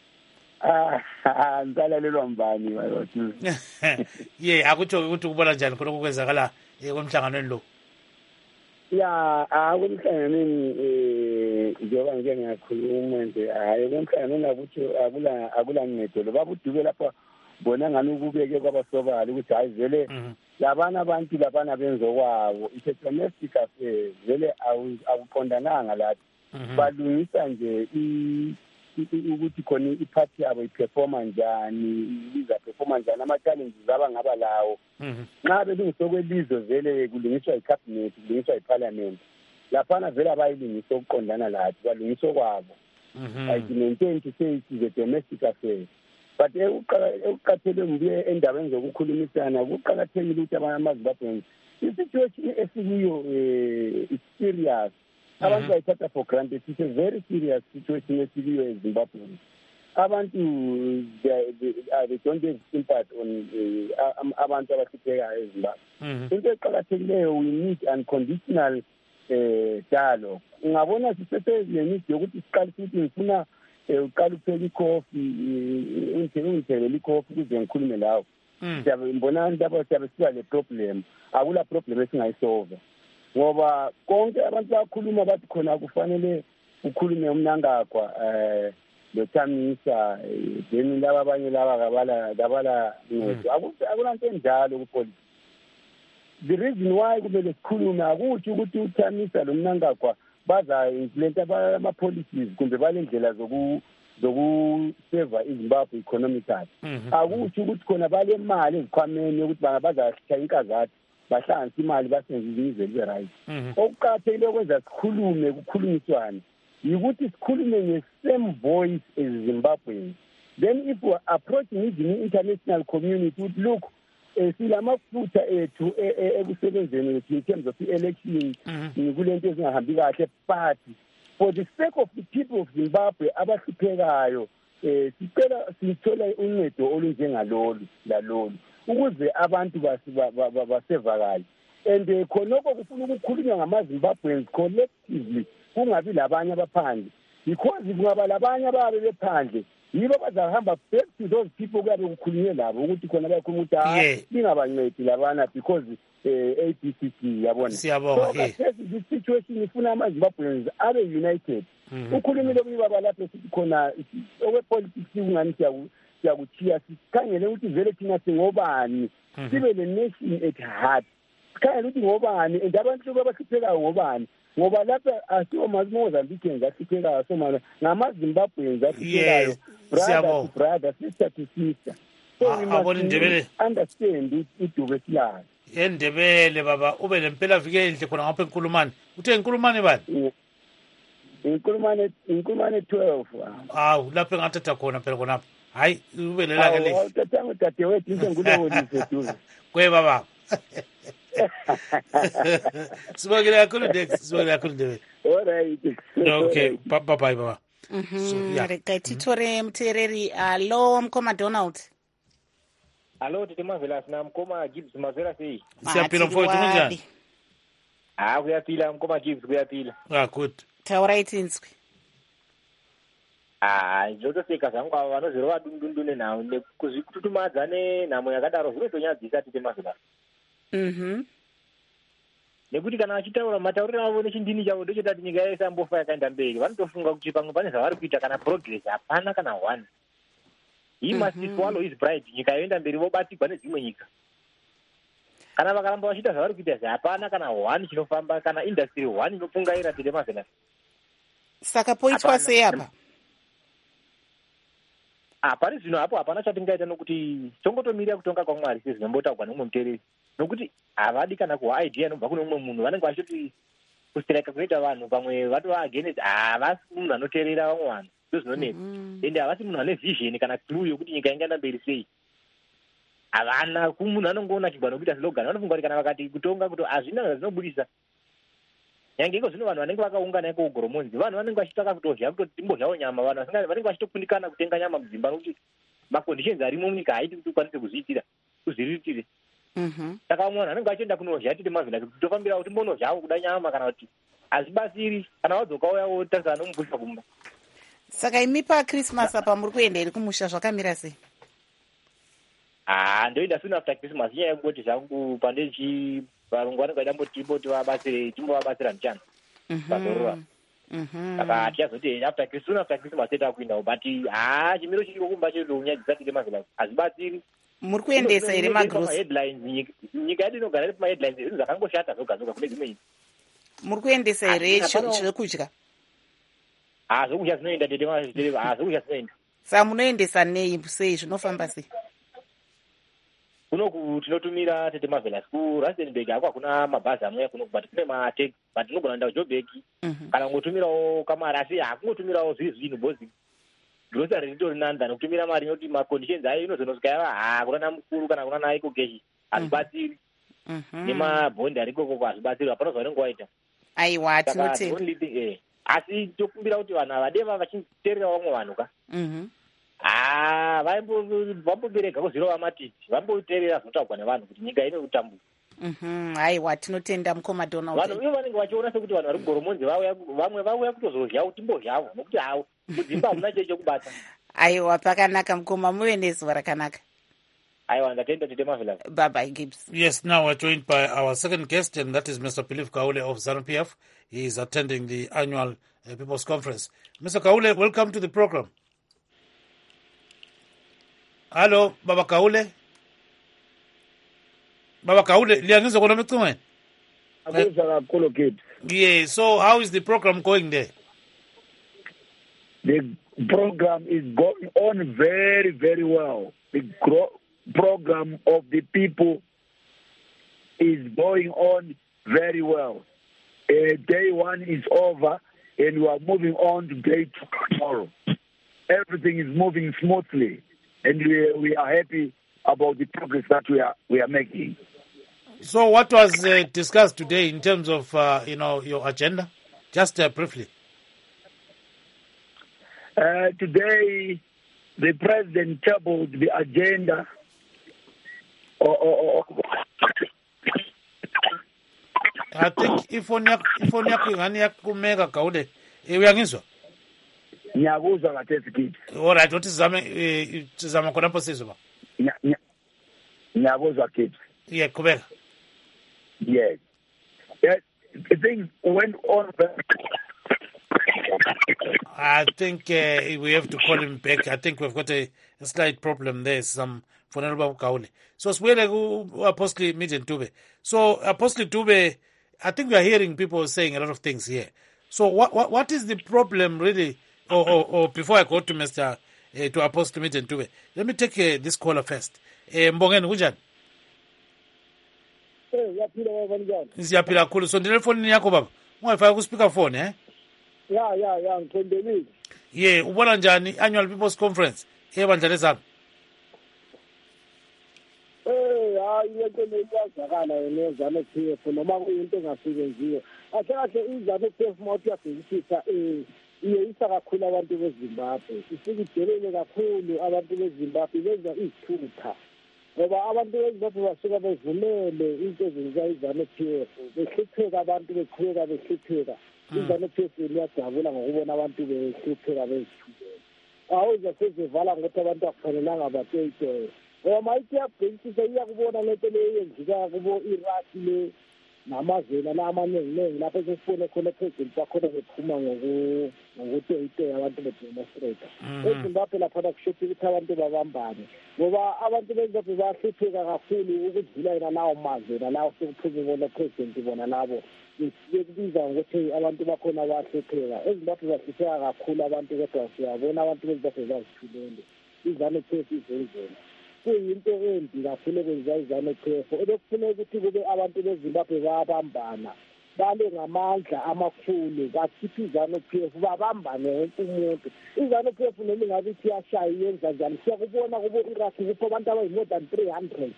Ah ngisalalelwa mbani bayothi. Ye akutsho ukuthi ubona njani khona okwenzakala kwemhlanganweni lo. Ya akumhlanganweni eh njengoba ngike ngakhuluma nje hayi kumhlanganweni ukuthi akula akula ncedo lo babudube lapha bona ngani ukubeke kwabasobala ukuthi hayi vele labana abantu labana benzo kwabo it's domestic affair vele awuqondananga lapha balungisa nje ukuthi khona iphathi yabo iperforma njani iza performa njani ama challenges abangaba lawo nxa belungisa kwelizwe vele kulungiswa icabinet kulungiswa iparliament laphana vele abayilungisa ukuqondana lathi balungisa kwabo ayinento to say it is a domestic affair but ekuqathele mbuye endabeni zokukhulumisana kuqakathekile ukuthi amaZimbabweans isituation esikuyo is serious. Abantu bayithatha for granted. It's a very serious situation esikuyo eZimbabwe. abantu they, they, uh, they don't have impact on uh, abantu abahluphekayo eZimbabwe. Into eqakathekileyo, we need unconditional uh, dialogue. Ungabona sisesezini yokuthi siqale ukuthi ngifuna uqala upheka ikhofi ungithengele ikhofi ukuze ngikhulume lawo. Siyabe mbona ndaba siyabe siba le problem, akula problem esingayisolve. Ngoba konke abantu bakhuluma bathi khona kufanele ukhulume uMnangagwa eh lo Chamisa then laba abanye laba kabala kabala ncedo. Akulanto enjalo ku policy. The reason why kumele sikhulume akuthi ukuthi uChamisa lo Mnangagwa baza implement ama policies kumbe balendlela zoku zoku save iZimbabwe economically. Akuthi ukuthi khona bale mali ezikhwameni ukuthi bazahlala inkazathi bahlanganisa imali basenze izwe libe right. Okuqhathekile ukwenza sikhulume kukhulumiswane yikuthi sikhulume nge-same voice as Zimbabweans. Then if we are approaching the international community, would look silamafutha ethu ekusebenzeni in terms of the-election kulento ezingahambi kahle, but for the sake of the people of Zimbabwe abahluphekayo sicela sithola uncedo olunjengalolu lalolu ukuze abantu basevakale. And khonoko kufuna ukukhulunywa ngamaZimbabweans collectively, kungabi labanye abaphandle, because kungaba labanye ababe bephandle yibo bazahamba back to those people kuyabe kukhulunywe labo ukuthi khona bayakhuluma ukuthi hayi lingabancedi labana because A B C D yabona. Siyabonga. So this situation ifuna amaZimbabweans abe united. Ukhulumile kuyibaba lapho sithi khona okwepolitics kungani siyakuthiya sikhangele ukuthi vele thina singobani, sibe le nation at heart. Sikhangele ukuthi ngobani and abantu abahluphekayo ngobani. Ngoba lapha asiwo maZimozambique ahluphekayo somana ngamaZimbabweans ahluphekayo, brother to brother, sister to sister. So we must understand idube silayo. Endebele baba ube lempela vike enhle khona ngapha enkulumane. Uthe enkulumane bani? Inkulumane inkulumane twelve. Hawu lapho engathatha khona phela khonapha. Hayi ube lela ke le. Hawu tatanga dadewethu into ngulowo lisethu. Kwe baba. Sibongile kakhulu Dex, sibongile kakhulu Ndebele. All right. Okay, bye bye baba. Mhm. Reka titore mtereri alo mkoma Donald. Alo tete Marvelous na mkoma Gibbs Marvelous sei. Siyaphila mfowethu kunjani? Ah kuyaphila mkoma Gibbs kuyaphila. Ah good. Taura itinzwi. Ah njoto seka zangu vanozero vadundundune nawo nekuzvikututumadzane namo yakadaro zvinotonyadzisa tete Marvelous. Mhm. Nekuti kana achitaura matauriro avo nechindini chavo ndochotati nyika yese ambofa yakaenda mberi vanotofunga kuti pamwe pane zvavari kuita kana progress hapana kana one. He must swallow his pride. Nyika yoenda mberi vobatirwa nedzimwe nyika. Kana vakaramba vachiita zvavari kuita hapana kana one chinofamba kana industry one inopungaira tete Marvelous. Saka poitwa sei apa? Ah pari zvino hapo hapana chatingaita nokuti tongotomirira kutonga kwaMwari sezvinombotaurwa nomumwe muteereri. Nokuti havadi kana kuwa idea inobva kune umwe munhu, vanenge vachiti kustrike kunoita vanhu pamwe vatova against havasi munhu anoteerera vamwe vanhu ndozvinonetsa. Ende havasi munhu ane vision kana clue yokuti nyika ingaenda mberi sei. Havana kumunhu anongoona chigwano kuita slogan, vanofunga kuti kana vakati kutonga kuti hazvina zvinobudisa. Nyange iko zvino vanhu vanenge vakaungana iko kugoromonzi vanhu vanenge vachitaka kutodya kutoti timbodyawo nyama, vanhu vanenge vachitokundikana kutenga nyama kudzimba nokuti maconditions arimo munyika haiti kuti ukwanise kuzviitira kuzviriritire. Mhm. Saka munhu anenge achienda kunodya tete Marvelous kuti tofambira kuti mbonodyawo kuda nyama kana kuti hazvibatsiri kana wadzoka uya wotarisana nomubvunza kumba. Saka imi paChristmas apa muri kuenda iri kumusha zvakamira sei? Ah ndoenda soon after Christmas inyaya yekungoti zvangu pandechi varungu vanenge vaidamboti boti vabatsire timbovabatsira muchana. Pazorora. Mhm. Saka tichazoti after Christmas soon after Christmas teta kuindawo but ah chimiro chiri kumba chirikunyadzisa tete Marvelous hazvibatsiri. Muri kuendesa iri magrocery headlines nyika yedu inogara iri pamaheadlines zvinhu zvakangoshata zoga zoga kune dzimwe nyika. Muri kuendesa iri zvekudya? Ah zvokudya zvinoenda tete Marvelous. Ah zvokudya zvinoenda. Saka munoendesa nei sei zvinofamba sei? Kunoku tinotumira tete Marvelous kuRustenburg hako hakuna mabhazi amwe kunoku but kune mataxi but tinogona kuenda kuJoburg kana kungotumirawo kamari asi hakungotumirawo zviri zvinhu bhozi grocery ritori nanda nokutumira mari inoti maconditions ayo inozonosvika yava haa kunana mukuru kana kunana aiko keshi hazvibatsiri. Nemabhondi arikoko hazvibatsiri hapana zvavanenge vaita. Aiwa tinotenda. Asi tokumbira kuti vanhu ava deva vachiteerera vamwe vanhu ka. ah vambobereka kuzvirova matiti vamboteerera zvinotaurwa nevanhu kuti nyika ine utambuzi. Mhm, haiwa tinotenda mukoma Donald. Vanhu ivo vanenge vachiona sekuti vanhu vari kugoromonzi vamwe vauya kutozoryawo timbo zvavo nokuti hawo kudzimba hamuna chei chekubata. Aiwa pakanaka mukoma, muve nezuva rakanaka. Aiwa ndatenda tite Mavila. Bye bye Gibbs. Yes, now we're joined by our second guest, and that is Mister Philip Kaule of ZANU-P F. He is attending the annual uh, People's Conference. Mister Kaule, welcome to the program. Hello, Baba Kaule. Baba Kaule, liyangiza kona mecingweni? Akuza kakhulu Gibbs. Yeah, so how is the program going there? The program is going on very, very well. The gro- program of the people is going on very well. Uh, day one is over, and we are moving on to day two tomorrow. Everything is moving smoothly, and we, we are happy about the progress that we are we are making. So what was uh, discussed today in terms of, uh, you know, your agenda? Just uh, briefly. Uh, today, the president tabled the agenda. Or, or, or, I think ifoni yakho ifoni yakho ingani yakumeka Kaule. Uyangizwa? Ngiyakuzwa kathesi Gibbs. All right, what is zame sizama khona pho sizwe ba? Ngiyakuzwa Gibbs. Yeah, qhubeka. Yes. Yes. Things went on. I think uh, we have to call him back. I think we've got a, a slight problem there. Some fonela ba Kaule. So sibuyele ku Apostle Middle Dube. So Apostle Dube, I think we are hearing people saying a lot of things here. So what what, what is the problem really? Or, or, or before I go to Mister Uh, to Apostle Middle Dube, let me take uh, this caller first. Uh, Mbongeni kunjani? Eh, yaphila baba njani? Siyaphila kakhulu. So ndile phone yakho baba. Ungayifaka ku speaker phone eh? Ya ya ya ngithembelile. Yeah, ubona njani annual People's Conference ebandla lesana? Eh, hayi into leyazakala yenezana P F noma kuyinto engasebenziyo. Kahle kahle izana P F mawuthi yabhekisisa eh iyeyisa kakhulu abantu beZimbabwe. Isikudelele kakhulu abantu beZimbabwe benza izithutha. Ngoba abantu beZimbabwe basuka bevumele into ezenziwa izana P F. Behlupheka abantu beqhubeka behlupheka. Izana P F liyajabula ngokubona abantu behlupheka bezithubela. Awuze sezivala ngokuthi abantu akufanelanga bateyitoye. Ngoba mayithi yabhekisisa iyakubona lento leyo yenzika kubo Iraq le namazela la amaningi lapho sesifune khona president bakhona bephuma ngoku ngokuteyitoya abantu bedemonstrate. eZimbabwe lapha kushuthi ukuthi abantu babambane ngoba abantu beZimbabwe bahlupheka kakhulu ukudlula yena lawo mazela lawo sekuphume bona president bona labo bekubiza ukuthi abantu bakhona bahlupheka. eZimbabwe bahlupheka kakhulu abantu kodwa siyabona abantu beZimbabwe bazithulele izane phezu izenzela. Kuyinto embi kakhulu ekwenziwa izane P F. Ebekufuneka ukuthi kube abantu beZimbabwe bayabambana bale ngamandla amakhulu bakhipha izane P F babambane wonke umuntu. izane P F noma ingabe ithi yashaya yenza njani siyakubona kubo Iraq kupho abantu abayi more than three hundred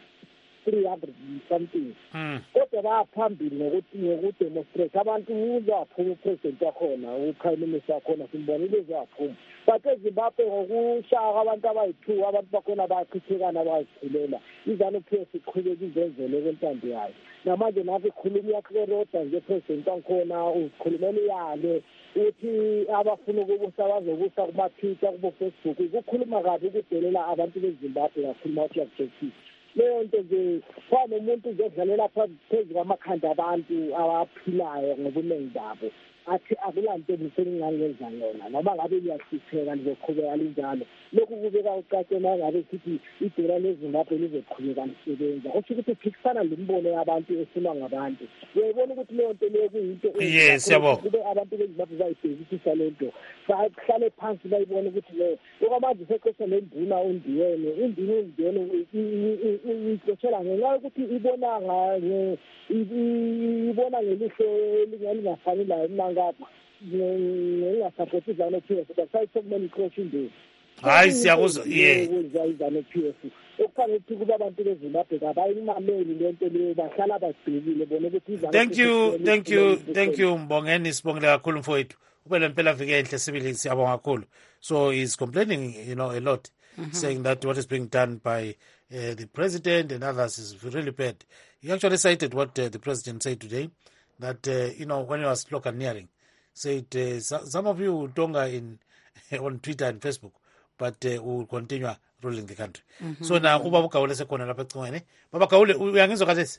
something. Kodwa baphambili ngokuthi ngokudemonstrate abantu uzaphuma upresident wakhona uprime minister wakhona simbonile uzaphuma. But eZimbabwe ngokushaya abantu abayi-two abantu bakhona bayachithekana bayazithulela. izane P F iqhubeka izenzele kwentando yayo. Namanje nathi ikhuluma iyakuleroda nje president wakhona ukhulumela yale uthi abafuna ukubusa bazobusa kumaTwitter kubo Facebook ukukhuluma kabi ukudelela abantu beZimbabwe kakhuluma ukuthi yakujustice. Leyo nto nje kwano umuntu uzodlalela phezu kwamakhanda abantu abaphilayo ngobuningi babo athi akulanto engisengingangenza yona noma ngabe liyachitheka lizoqhubeka linjalo. Lokhu kubeka ucace mangabe sithi idola leZimbabwe lizoqhubeka lisebenza kusho ukuthi uphikisana lembono yabantu efunwa ngabantu. Uyayibona ukuthi leyo nto leyo kuyinto yes yabo kube abantu beZimbabwe bayibhekisisa lento bahlale phansi bayibona ukuthi leyo okwamanje seqesha lenduna undiwene induna undiwene uyixoshela ngenxa yokuthi ibona ngane ibona ngelihlo elingafanele ngapha ngingasapoti izane P F basayisekumele iqosha indeni. Hayi siyakuzwa yeah izane P F okufanele ukuthi kuba abantu beZimbabwe kabayimameli lento leyo bahlala babhekile bona ukuthi izane. Thank you thank you thank you Mbongeni sibongile kakhulu mfowethu ube lempela vike enhle sibili siyabonga kakhulu. So he's complaining you know a lot mm-hmm. saying that what is being done by uh, the president and others is really bad. He actually cited what uh, the president said today, that, uh, you know, when he was sloganeering, said, uh, some of you Tonga in on Twitter and Facebook, but uh, we will continue ruling the country. Mm-hmm. So now, Ubaba Kaule sekhona lapha ecingweni. Baba Kaule, uyangizwa kahle?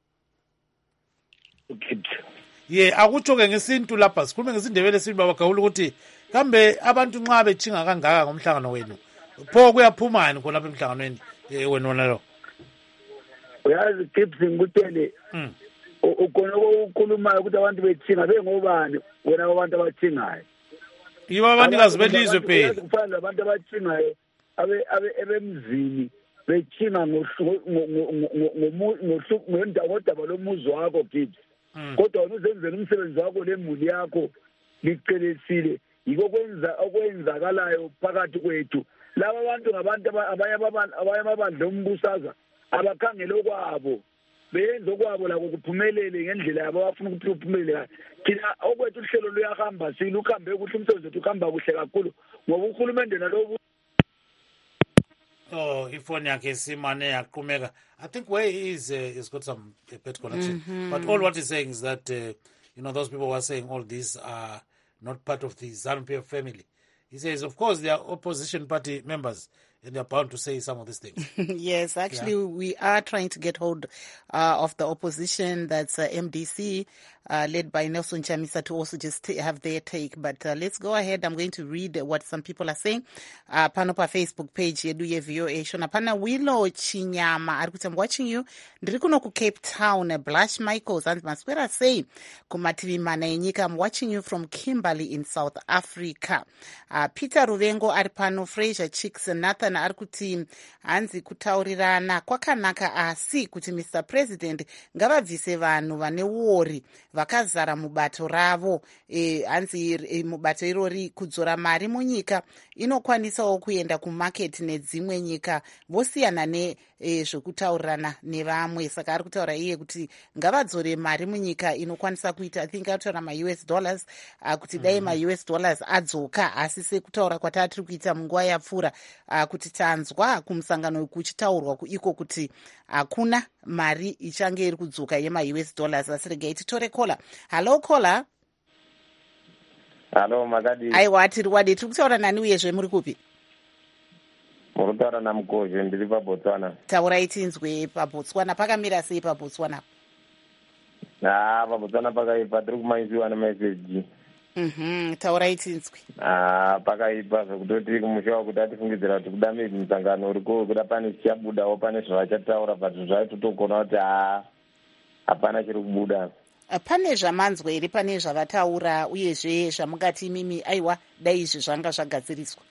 Ye, akutsho-ke ngesintu lapha, sikhulume ngesindebele esintu Baba Kaule ukuthi kambe abantu nxa bechinga kangaka ngomhlangano wenu, pho kuyaphumani khona lapha emhlanganweni wenu wona lo? Uyazi Gibbs ngikutshele ukhona ukukhulumayo ukuthi abantu bechinga bengobani wena abantu abathingayo. Yibo abanikazi belizwe phela. Kufana labantu abathingayo abe abe ebemzini bechinga ngodaba lomuzi wakho Gibbs. Kodwa wena uzenzela umsebenzi wakho lemuli yakho liqelesile yiko kwenza okwenzakalayo phakathi kwethu. Laba bantu ngabantu abanye abantu abanye amabandla ombusaza abakhangela okwabo benza okwabo la kuphumelele ngendlela yabo abafuna ukuthi uphumelele. Thina okwethu uhlelo luyahamba sile ukhambe ukuthi umsebenzi wethu uhamba kuhle kakhulu ngoba uhulumende nalobu. Oh, ifoni yakhe simane yaqhumeka. I think where he is uh, he's got some uh, bad connection. Mm-hmm. But all what he's saying is that uh, you know, those people who are saying all these are not part of the ZANU-P F family. He says, of course, they are opposition party members, and they're bound to say some of these things. Yes, actually, yeah. We are trying to get hold uh, of the opposition, that's uh, M D C, uh, led by Nelson Chamisa, to also just t- have their take. But uh, let's go ahead. I'm going to read what some people are saying. Uh, Panopa Facebook page, Yeduye V O A. Shona Pana Willow Chinyama, I'm watching you. Ndrikuno ku Cape Town, Blush Michaels, and Maswera say, Kumativi Manainika, I'm watching you from Kimberley in South Africa. Uh, Peter Ruvengo Arpano, Fraser Chicks, Nathan Arkuti, Anzi Kutaurirana, Kwakanaka asi kuti Mister President, ngavabvise vanhu vane wori, vakazara mubato ravo, e, anzi e, mubato irori kudzora mari munyika, inokwanisawo kuenda kumarket nedzimwe nyika, vosiyana ne e, zvokutaurirana nevamwe. Saka ari kutaura iye kuti ngavadzore mari munyika inokwanisa kuita, I think ataura ma-U S dollars, uh, kuti mm-hmm. dai ma-U S dollars adzoka, asi sekutaura kwatatiri kuita munguva yapfuura, uh, kuti tanzwa kumusangano kuchitaurwa iko kuti hakuna mari ichange iri kudzoka yema-U S dollars. Asi regai titore kola. Hello kola. Hello Makadi. Aiwa tiri wadi, tiri kutaura nani uyezve muri kupi? Muri kutaura naMukozhe, ndiri paBotswana. Taurai tinzwe paBotswana, pakamira sei paBotswana? Ah, paBotswana pakaipa, tiri kumaiziwa nemaseji. Mhm, taurai tinzwe. Ah, pakaipa zvekutoti kumushawa kuti atifungidzira kuti kuda maybe musangano uriko kuda pane chichabudawo pane zvavachataura but zvaitotogona kuti ah hapana chiri kubuda. Pane zvamanzwa iri pane zvavataura uyezve zvamungati imimi aiwa dai izvi zvanga zvagadziriswa?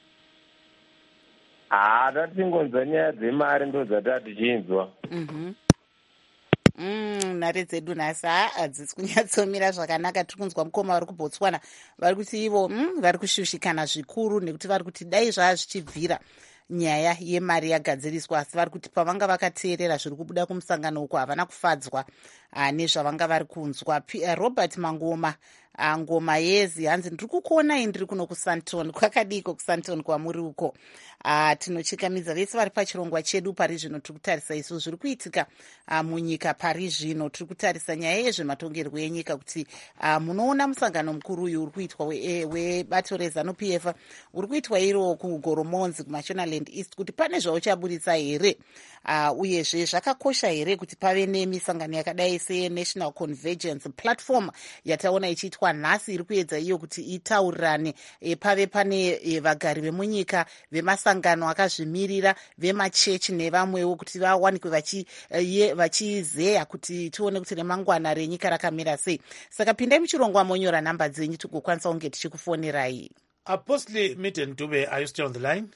Ah, tatingonzwa nyaya dzemari ndo dzatati tichinzwa. Mhm. Mm, nhare dzedu nhasi hadzisi kunyatsomira zvakanaka. Tiri kunzwa mukoma vari kuBotswana vari kuti ivo mm, vari kushushikana zvikuru nekuti vari kuti dai zvaa zvichibvira nyaya yemari yagadziriswa, asi vari kuti pavanga vakateerera zviri kubuda kumusangano uko havana kufadzwa uh, nezvavanga vari kunzwa. Uh, Robert Mangoma, uh, ngoma yezi hanzi ndiri kukuonai ndiri kuno kuSanton. Kwakadiko kuSanton kwamuri uko? Uh, tinochikamidza vese vari pachirongwa chedu pari zvino. Tiri kutarisa isu zviri kuitika uh, munyika pari zvino. Tiri kutarisa nyaya yezvematongerwo enyika kuti uh, munoona musangano mukuru uyu uri kuitwa webato we reZANU-P F uri kuitwa iro kugoromonzi kuMashonaland East, kuti pane zvauchaburitsa here uh, uyezve zvakakosha here kuti pave nemisangano yakadai seNational Convergence Platform yataona ichiitwa nhasi, iri kuedza iyo kuti itaurirane, e, pave pane e, vagari vemunyika, vemasangano akazvimirira, vemachechi nevamwewo kuti vawanikwe vachizeya vachi kuti tione kuti remangwana renyika rakamira sei. Saka pindai muchirongwa monyora nhamba dzenyu tigokwanisa kunge tichikufonerai. Apostle Mitten Dube, are you still on the line?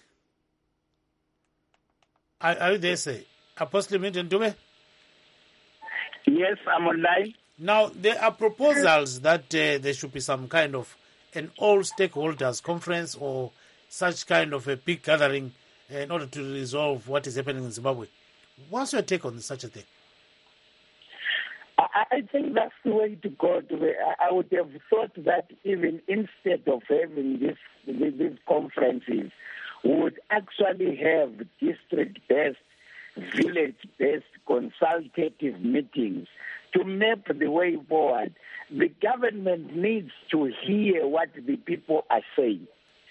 Are, are you there, say? Apostle Mitten Dube? Yes, I'm online. Now, there are proposals that uh, there should be some kind of an all stakeholders conference or such kind of a big gathering uh, in order to resolve what is happening in Zimbabwe. What's your take on such a thing? I think that's the way to go. To I would have thought that even instead of having this, these conferences, would actually have district-based, village-based consultative meetings to map the way forward. The government needs to hear what the people are saying.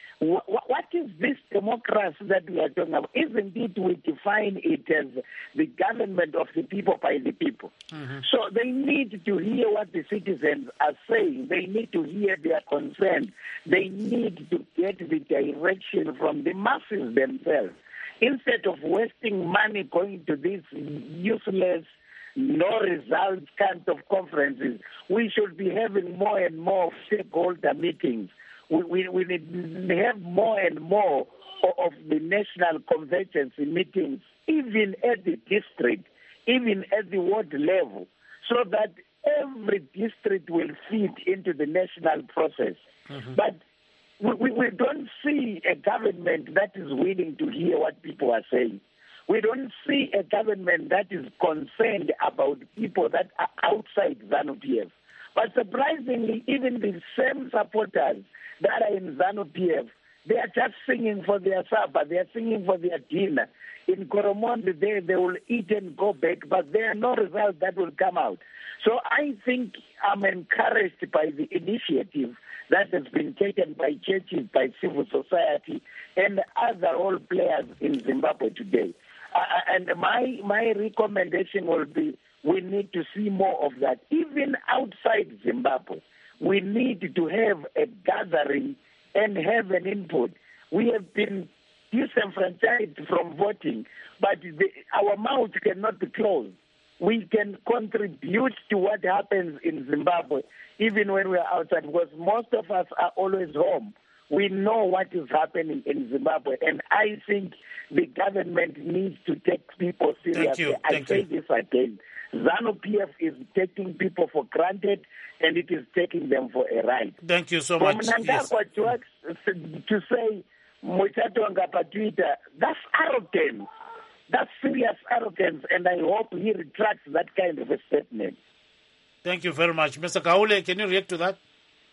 What is this democracy that we are talking about? Isn't it we define it as the government of the people by the people? Mm-hmm. So they need to hear what the citizens are saying. They need to hear their concerns. They need to get the direction from the masses themselves. Instead of wasting money going to these useless, no results kind of conferences, we should be having more and more stakeholder meetings. We, we, we need to have more and more of the national convergence meetings, even at the district, even at the ward level, so that every district will fit into the national process. Mm-hmm. But we, we don't see a government that is willing to hear what people are saying. We don't see a government that is concerned about people that are outside ZANU-P F. But surprisingly, even the same supporters that are in ZANU-P F, they are just singing for their supper, they are singing for their dinner. In Koromondi, they, they will eat and go back, but there are no results that will come out. So I think I'm encouraged by the initiative that has been taken by churches, by civil society, and other role players in Zimbabwe today. Uh, and my, my recommendation will be we need to see more of that. Even outside Zimbabwe, we need to have a gathering and have an input. We have been disenfranchised from voting, but the, our mouth cannot be closed. We can contribute to what happens in Zimbabwe, even when we are outside, because most of us are always home. We know what is happening in Zimbabwe, and I think the government needs to take people seriously. I Thank say you. this again. ZANU-P F is taking people for granted, and it is taking them for a ride. Thank you so From much. Nangagwa Yes. to, to say, Muchatonga pa Twitter, that's arrogance. That's serious arrogance, and I hope he retracts that kind of a statement. Thank you very much. Mister Kaule, can you react to that?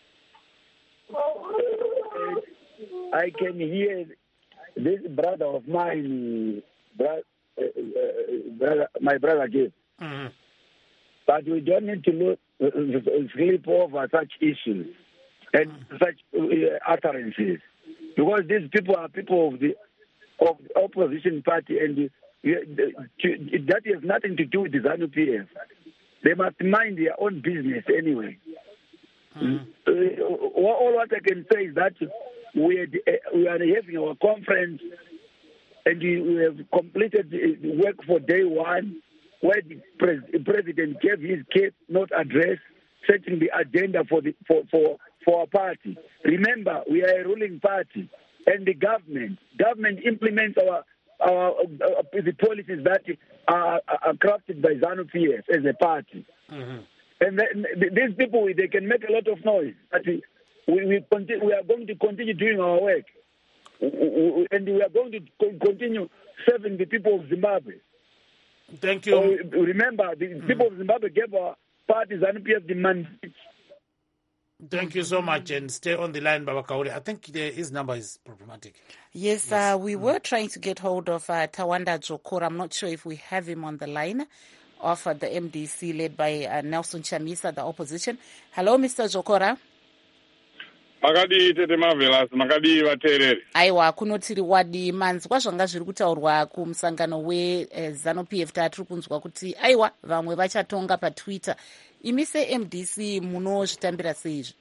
I can hear this brother of mine, bro, uh, uh, brother, my brother gave. Mm-hmm. But we don't need to look, uh, sleep over such issues and mm-hmm. such uh, utterances, because these people are people of the of the opposition party, and the, the, to, that has nothing to do with the ZANU-P F. They must mind their own business anyway. Mm-hmm. Uh, all what I can say is that we are, we are having our conference, and we have completed the work for day one, where the pres- president gave his case note address, setting the agenda for the for, for, for our party. Remember, we are a ruling party, and the government government implements our our uh, the policies that are, are crafted by ZANU-P F as a party. Mm-hmm. And then, these people, they can make a lot of noise, but we we, continue, we are going to continue doing our work, and we are going to continue serving the people of Zimbabwe. Thank you. So remember, the mm-hmm. people of Zimbabwe gave our party ZANU-P F the mandate. Thank you so much, and stay on the line, Baba Kauri. I think the, his number is problematic. Yes, yes. Uh, we mm. were trying to get hold of uh, Tawanda Jokora. I'm not sure if we have him on the line, of uh, the M D C led by uh, Nelson Chamisa, the opposition. Hello, Mister Jokora. Makadi tete marvelous, makadi vateereri. Aiwa, kunotiri wadi manzwa zvanga zviri kutaurwa kumusangano we uh, ZANU-P F tatiri kunzwa kuti aiwa vamwe vachatonga paTwitter. Imi se-M D C munozvitambira seizvi?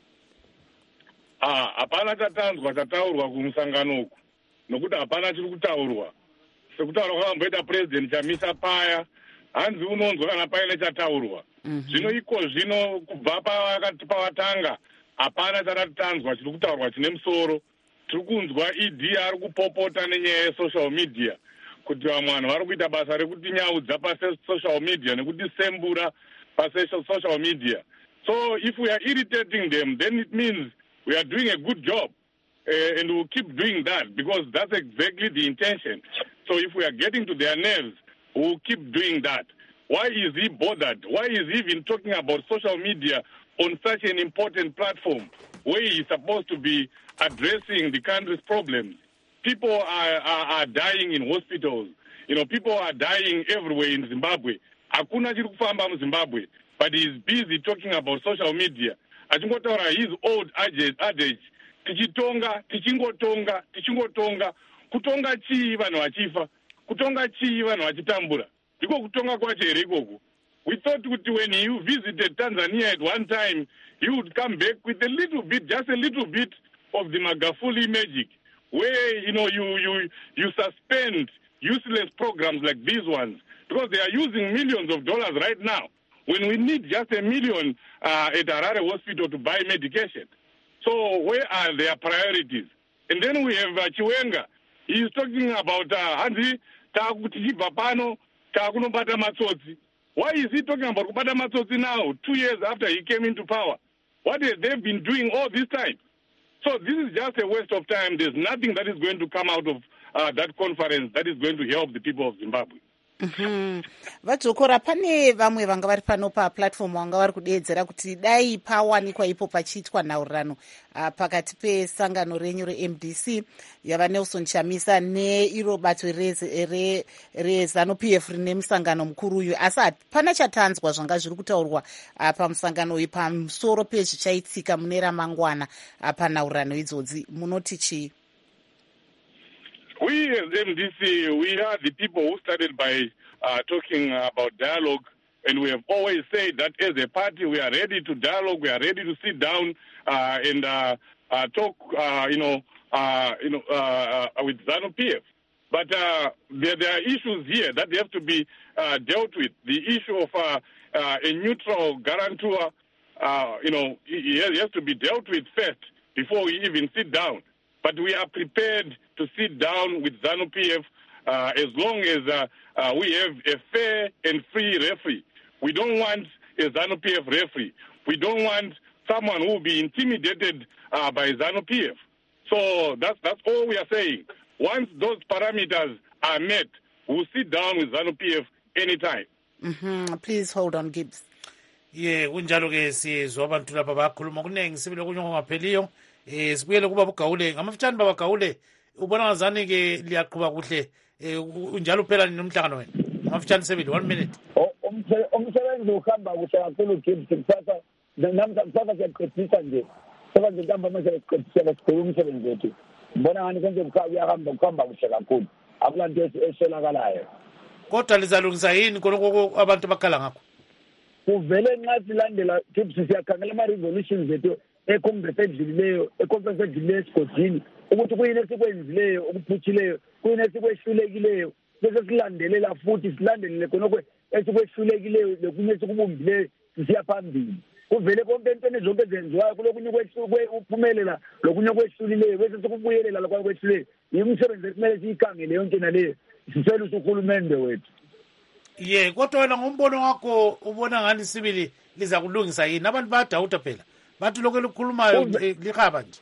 Ah, hapana chatanzwa chataurwa kumusangano uku, nokuti hapana chiri kutaurwa. Sekutaurwa kwakamboita president Chamisa paya, hanzi unonzwa kana paine chataurwa. Zvino iko zvino kubva pavakatanga hapana chatatanzwa chiri kutaurwa chine musoro. Tiri kunzwa E D ari kupopota nenyaya yesocial media, kuti vamwe vanhu vari kuita basa rekuti nyaudza pasocial media nekuti sembura social media. So if we are irritating them, then it means we are doing a good job, uh, and we'll keep doing that, because that's exactly the intention. So if we are getting to their nerves, we'll keep doing that. Why is he bothered? Why is he even talking about social media on such an important platform where he is supposed to be addressing the country's problems? people are, are, are dying in hospitals. You know, people are dying everywhere in Zimbabwe. Hakuna chiri kufamba muZimbabwe, but he is busy talking about social media. Achingotaura his old adage, tichitonga, tichingotonga, tichingotonga, kutonga chii vanhu vachifa, kutonga chii vanhu vachitambura. Ndiko kutonga kwacho here ikoko. We thought that when you visited Tanzania at one time, you would come back with a little bit, just a little bit of the Magafuli magic, where, you know, you, you, you suspend useless programs like these ones, because they are using millions of dollars right now, when we need just a million uh, at Harare Hospital to buy medication. So where are their priorities? And then we have uh, Chiwenga. He is talking about Hanzi, Takuti Bapano, Takunobata Matsotsi. Why is he talking about Kubata Matsotsi now, two years after he came into power? What have they been doing all this time? So this is just a waste of time. There's nothing that is going to come out of uh, that conference that is going to help the people of Zimbabwe. Mhm. Vadzokora pane vamwe vanga vari pano paplatform vanga vari kudeedzera kuti dai pawanikwa ipo pachiitwa nhaurirano uh, pakati pesangano renyu re-M D C yava Nelson Chamisa neiro bato rezanu-P F rine musangano mukuru uyu, asi hapana chatanzwa zvanga zviri kutaurwa uh, pamusangano uyu pamusoro pezvichaitika mune ramangwana uh, panhaurirano idzodzi. Munoti chii? We as M D C, we are the people who started by uh, talking about dialogue, and we have always said that as a party we are ready to dialogue, we are ready to sit down uh, and uh, uh, talk, uh, you know, uh, you know, uh, uh, with ZANU-P F. But uh, there, there are issues here that have to be uh, dealt with. The issue of uh, uh, a neutral guarantor, uh, you know, it has to be dealt with first before we even sit down. But we are prepared to sit down with ZANU-P F uh, as long as uh, uh, we have a fair and free referee. We don't want a ZANU-P F referee. We don't want someone who will be intimidated uh, by ZANU-P F. So that's, that's all we are saying. Once those parameters are met, we'll sit down with ZANU-P F anytime. Mm-hmm. Please hold on, Gibbs. Ye kunjalo ke sizwa abantu lapha bakhuluma kunengi sibile kunyonga ngapheliyo. Eh sibuyele kuba buGawule ngamafutshane baba Gawule ubona ngazani ke liyaqhuba kuhle eh unjalo phela nomhlangano wena ngamafutshane sebili one minute umsebenzi uhamba kuhle kakhulu Gibbs kusasa namhla kusasa siyaqedisa nje saba nje ntamba manje siqedisela sikhuluma umsebenzi wethu mbona ngani konke kuyahamba kuhamba kuhle kakhulu akulanto eshelakalayo kodwa lizalungisa yini konke abantu bakhala ngakho kuvele nxa silandela Gibbs siyakhangela ama resolutions zethu econgress edlulileyo econference edlulileyo esigodini ukuthi kuyini esikwenzileyo okuphuthileyo kuyini esikwehlulekileyo bese silandelela futhi silandelele khonokho esikwehlulekileyo lokunye esikubumbileyo sisiya phambili kuvele konke entweni zonke ezenziwayo kulokunye uphumelela lokunye kwehlulileyo bese sikubuyelela lokho kwehluleyo yimsebenzi ekumele siyikhangele yonke naleyo sicela usuhulumende wethu. Ye kodwa wena ngombono wakho ubona ngani sibili liza kulungisa yini abantu bayadawuta phela bathi lokho likhulumayo likhaba nje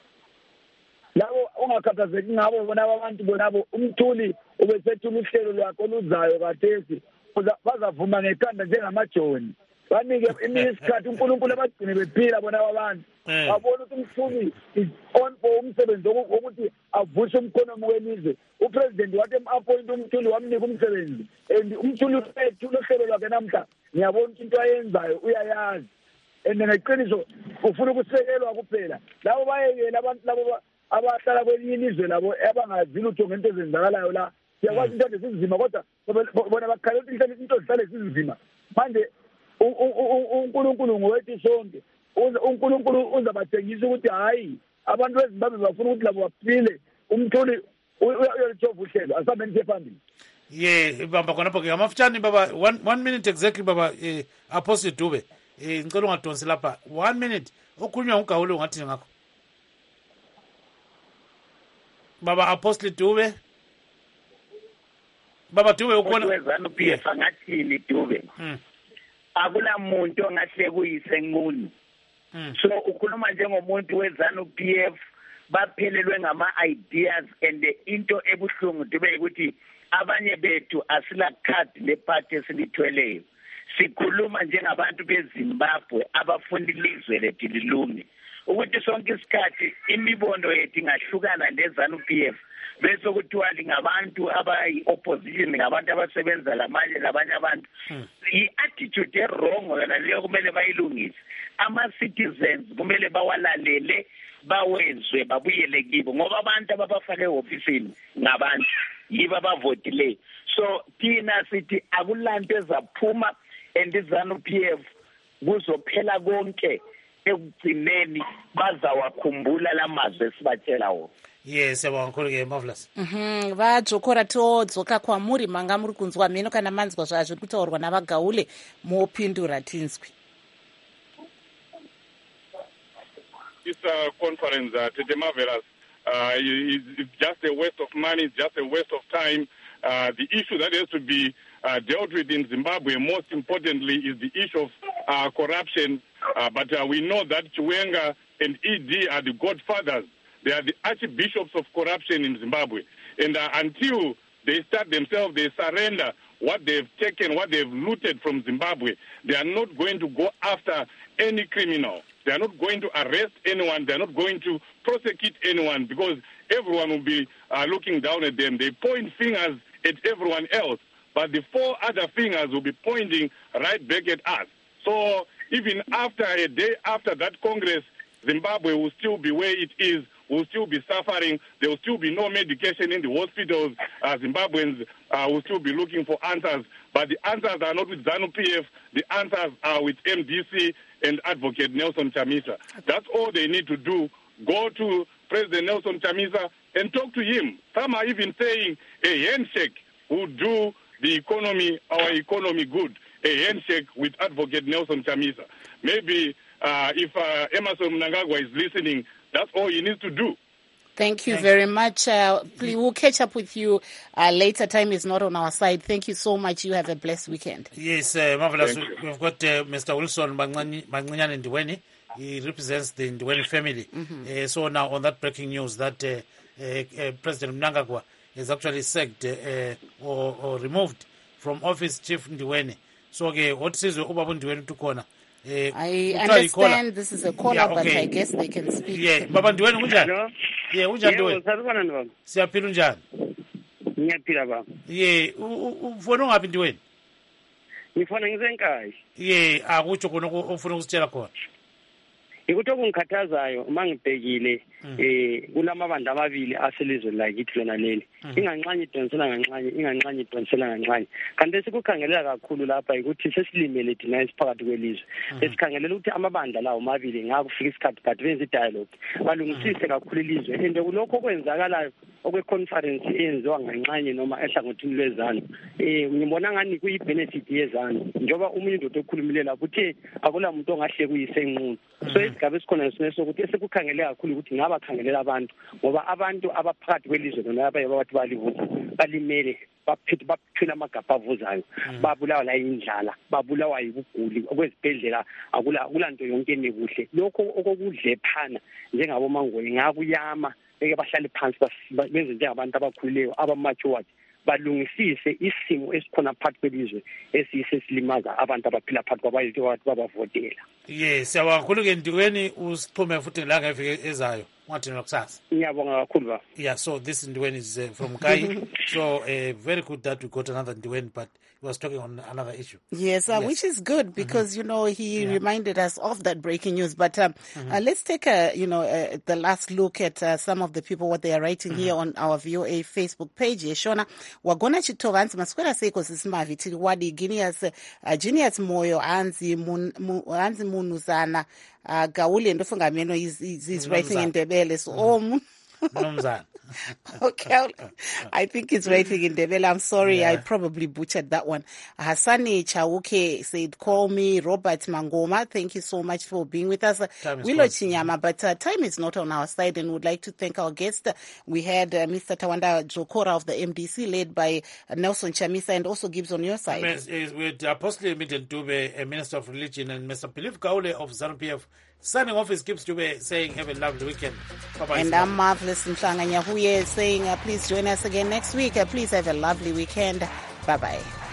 labo ungakhathazeki ngabo bona abantu bonabo umthuli ubesethula uhlelo lwakho luzayo kathesi bazavuma ngekhanda njengamajoni banike imisikhathi uNkulunkulu abagcine bephila bona abantu babona ukuthi umthuli is on for umsebenzi wokuthi avushe umkhonomo welizwe upresident wathi em-appoint umthuli wamnika umsebenzi and umthuli wethula uhlelo lwakhe namhla ngiyabona ukuthi into ayenzayo uyayazi and ngeqiniso ufuna ukusekelwa kuphela labo bayekela abantu labo abahlala kwelinye ilizwe labo abangazi lutho ngento ezenzakalayo la siyakwazi into ezinzima kodwa bona bakhalela into into zihlale ezinzima manje uNkulunkulu ngowethu sonke uNkulunkulu uzabathengisa ukuthi hayi abantu bezimbabwe bafuna ukuthi labo baphile umthuli uyalitshova uhlelo asambe nje phambili. Ye bamba khona ke amafutshane baba one, one minute exactly baba eh, Apostle Dube eh ngicela ungadonsi lapha one minute okhulunywa uGawule ungathi ngakho baba Apostle Dube baba Dube ukona wezanu-P F angathini Dube akula muntu ongahle kuyisenqunu so ukhuluma njengomuntu wezanu-P F baphelelwe ngama-ideas and into ebuhlungu Dube ukuthi abanye bethu asila card lephathi esilithweleyo sikhuluma njengabantu beZimbabwe abafuna ilizwe lethu lilunge ukuthi sonke isikhathi imibono yethu ingahlukana leZanu-P F bese kuthiwa lingabantu abayi-opposition ngabantu abasebenza lamanye labanye abantu i-attitude e-wrong yona leyo kumele bayilungise. Ama-citizens kumele bawalalele bawezwe babuyele kibo ngoba abantu ababafake e-ofisini ngabantu yibo abavotileyo. So thina sithi akulanto ezaphuma and izanu P F kuzophela konke ekugcineni bazawakhumbula lamazwe sibatshela wona. Yes, yabonga kakhulu ke Marvelous. Mhm, vadzokora todzoka kwamuri manga muri kunzwa mheno kana manzwa zvazvo kutaurwa navagaule mopindura tinzwi. This uh, conference, uh, Tete Marvelous, uh, is, is just a waste of money, it's just a waste of time. Uh, the issue that has to be uh, dealt with in Zimbabwe, most importantly, is the issue of uh, corruption. Uh, but uh, we know that Chiwenga and E D are the godfathers. They are the archbishops of corruption in Zimbabwe. And uh, until they start themselves, they surrender what they've taken, what they've looted from Zimbabwe, they are not going to go after any criminal. They are not going to arrest anyone. They are not going to prosecute anyone because everyone will be uh, looking down at them. They point fingers at everyone else, but the four other fingers will be pointing right back at us. So even after a day after that Congress, Zimbabwe will still be where it is, will still be suffering. There will still be no medication in the hospitals. Uh, Zimbabweans uh, will still be looking for answers. But the answers are not with ZANU P F. The answers are with M D C and Advocate Nelson Chamisa. That's all they need to do. Go to President Nelson Chamisa and talk to him. Some are even saying a handshake would do the economy, our economy good. A handshake with Advocate Nelson Chamisa. Maybe uh, if uh, Emerson Mnangagwa is listening, that's all he needs to do. Thank you Thank very much. Uh, we'll catch up with you uh, later. Time is not on our side. Thank you so much. You have a blessed weekend. Yes, uh, Marvelous. We've got uh, Mister Wilson Manganyan Ndiweni. He represents the Ndiweni family. Mm-hmm. Uh, so now on that breaking news that uh, uh, uh, President Mnangagwa is actually sacked uh, or, or removed from office, Chief Ndiweni. So okay, what is the Ubabu Ndiweni to corner? Uh, I understand this is a caller, yeah, okay. But I guess they can speak. Yeah, Baba Ndiweni unjani? Yeah, unjani Ndiweni? Sazibona baba. Siyaphila unjani? Ngiyaphila baba. Yeah, ufona ungaphi Ndiweni? Ngifona ngisenkayi. Yeah, akutsho khona ufuna ukusitshela khona. Ikuthi okungikhathazayo uma ngibhekile eh kulamabandla amabili aselizweni lakithi lona leli inganxanye idonsela nganxanye inganxanye idonsela nganxanye kanti esikukhangelela kakhulu lapha ukuthi sesilimele thina esiphakathi kwelizwe esikhangelela ukuthi amabandla lawo mabili ngakufika isikhathi but benze dialogue balungisise kakhulu ilizwe ende kulokho kwenzakalayo okwe-conference eyenziwa nganxanye noma ehlangothini lwezanu eh ngibona ngani kuyi-benefit yezanu njengoba umunye indoda okhulumile lapho uthe akula muntu ongahle kuyisenqunu so isigaba esikhona sokuthi esikukhangelela kakhulu ukuthi ngaba khangelela abantu ngoba abantu abaphakathi kwelizwe bona abayabathi balivuza balimele baphethe baphila amagapha avuzayo babulawa la indlala babulawa yibuguli okwezibhedlela akula akulanto yonke enekuhle lokho okokudle phana njengabo mangoyi ngakuyama beke bahlale phansi benze njengabantu abakhulileyo abamature balungisise isimo esikhona phakathi kwelizwe esisesilimaza abantu abaphila phakathi kwabayitho abantu babavotela. Yes, siyabonga kakhulu ke Ndiweni usiphume futhi la ngeviki ezayo. Ngathina kusasa. Ngiyabonga kakhulu ba. Yeah, so this Ndiweni is uh, from Kai. So uh, very good that we got another Ndiweni, but he was talking on another issue. Yes, uh, yes. Which is good because mm-hmm. you know he yeah. reminded us of that breaking news. But um, mm-hmm. uh, let's take a you know uh, the last look at uh, some of the people what they are writing mm-hmm. here on our V O A Facebook page. Yeshona wagona chitovanzi maskwera seko sisimavi tiri wadi Genius uh, Genius Moyo anzi mun, mu, anzi munuzana uh, Gauli ndofunga meno is is, is writing in Ndebele so mm-hmm. oh okay, I think it's writing in Ndebele. I'm sorry, yeah. I probably butchered that one. Hassani Chauke said, call me Robert Mangoma. Thank you so much for being with us. Willow Chinyama, but uh, time is not on our side and would like to thank our guest. We had uh, Mister Tawanda Jokora of the M D C led by uh, Nelson Chamisa and also Gibbs on your side. Yes, with Apostle Milton Dube, a Minister of Religion, and Mister Philip Kaule of ZANU P F. Signing off is Gibbs Dube saying have a lovely weekend. Bye-bye. And I'm Marvelous Mhlanga Nyahuye saying uh, please join us again next week. Uh, please have a lovely weekend. Bye-bye.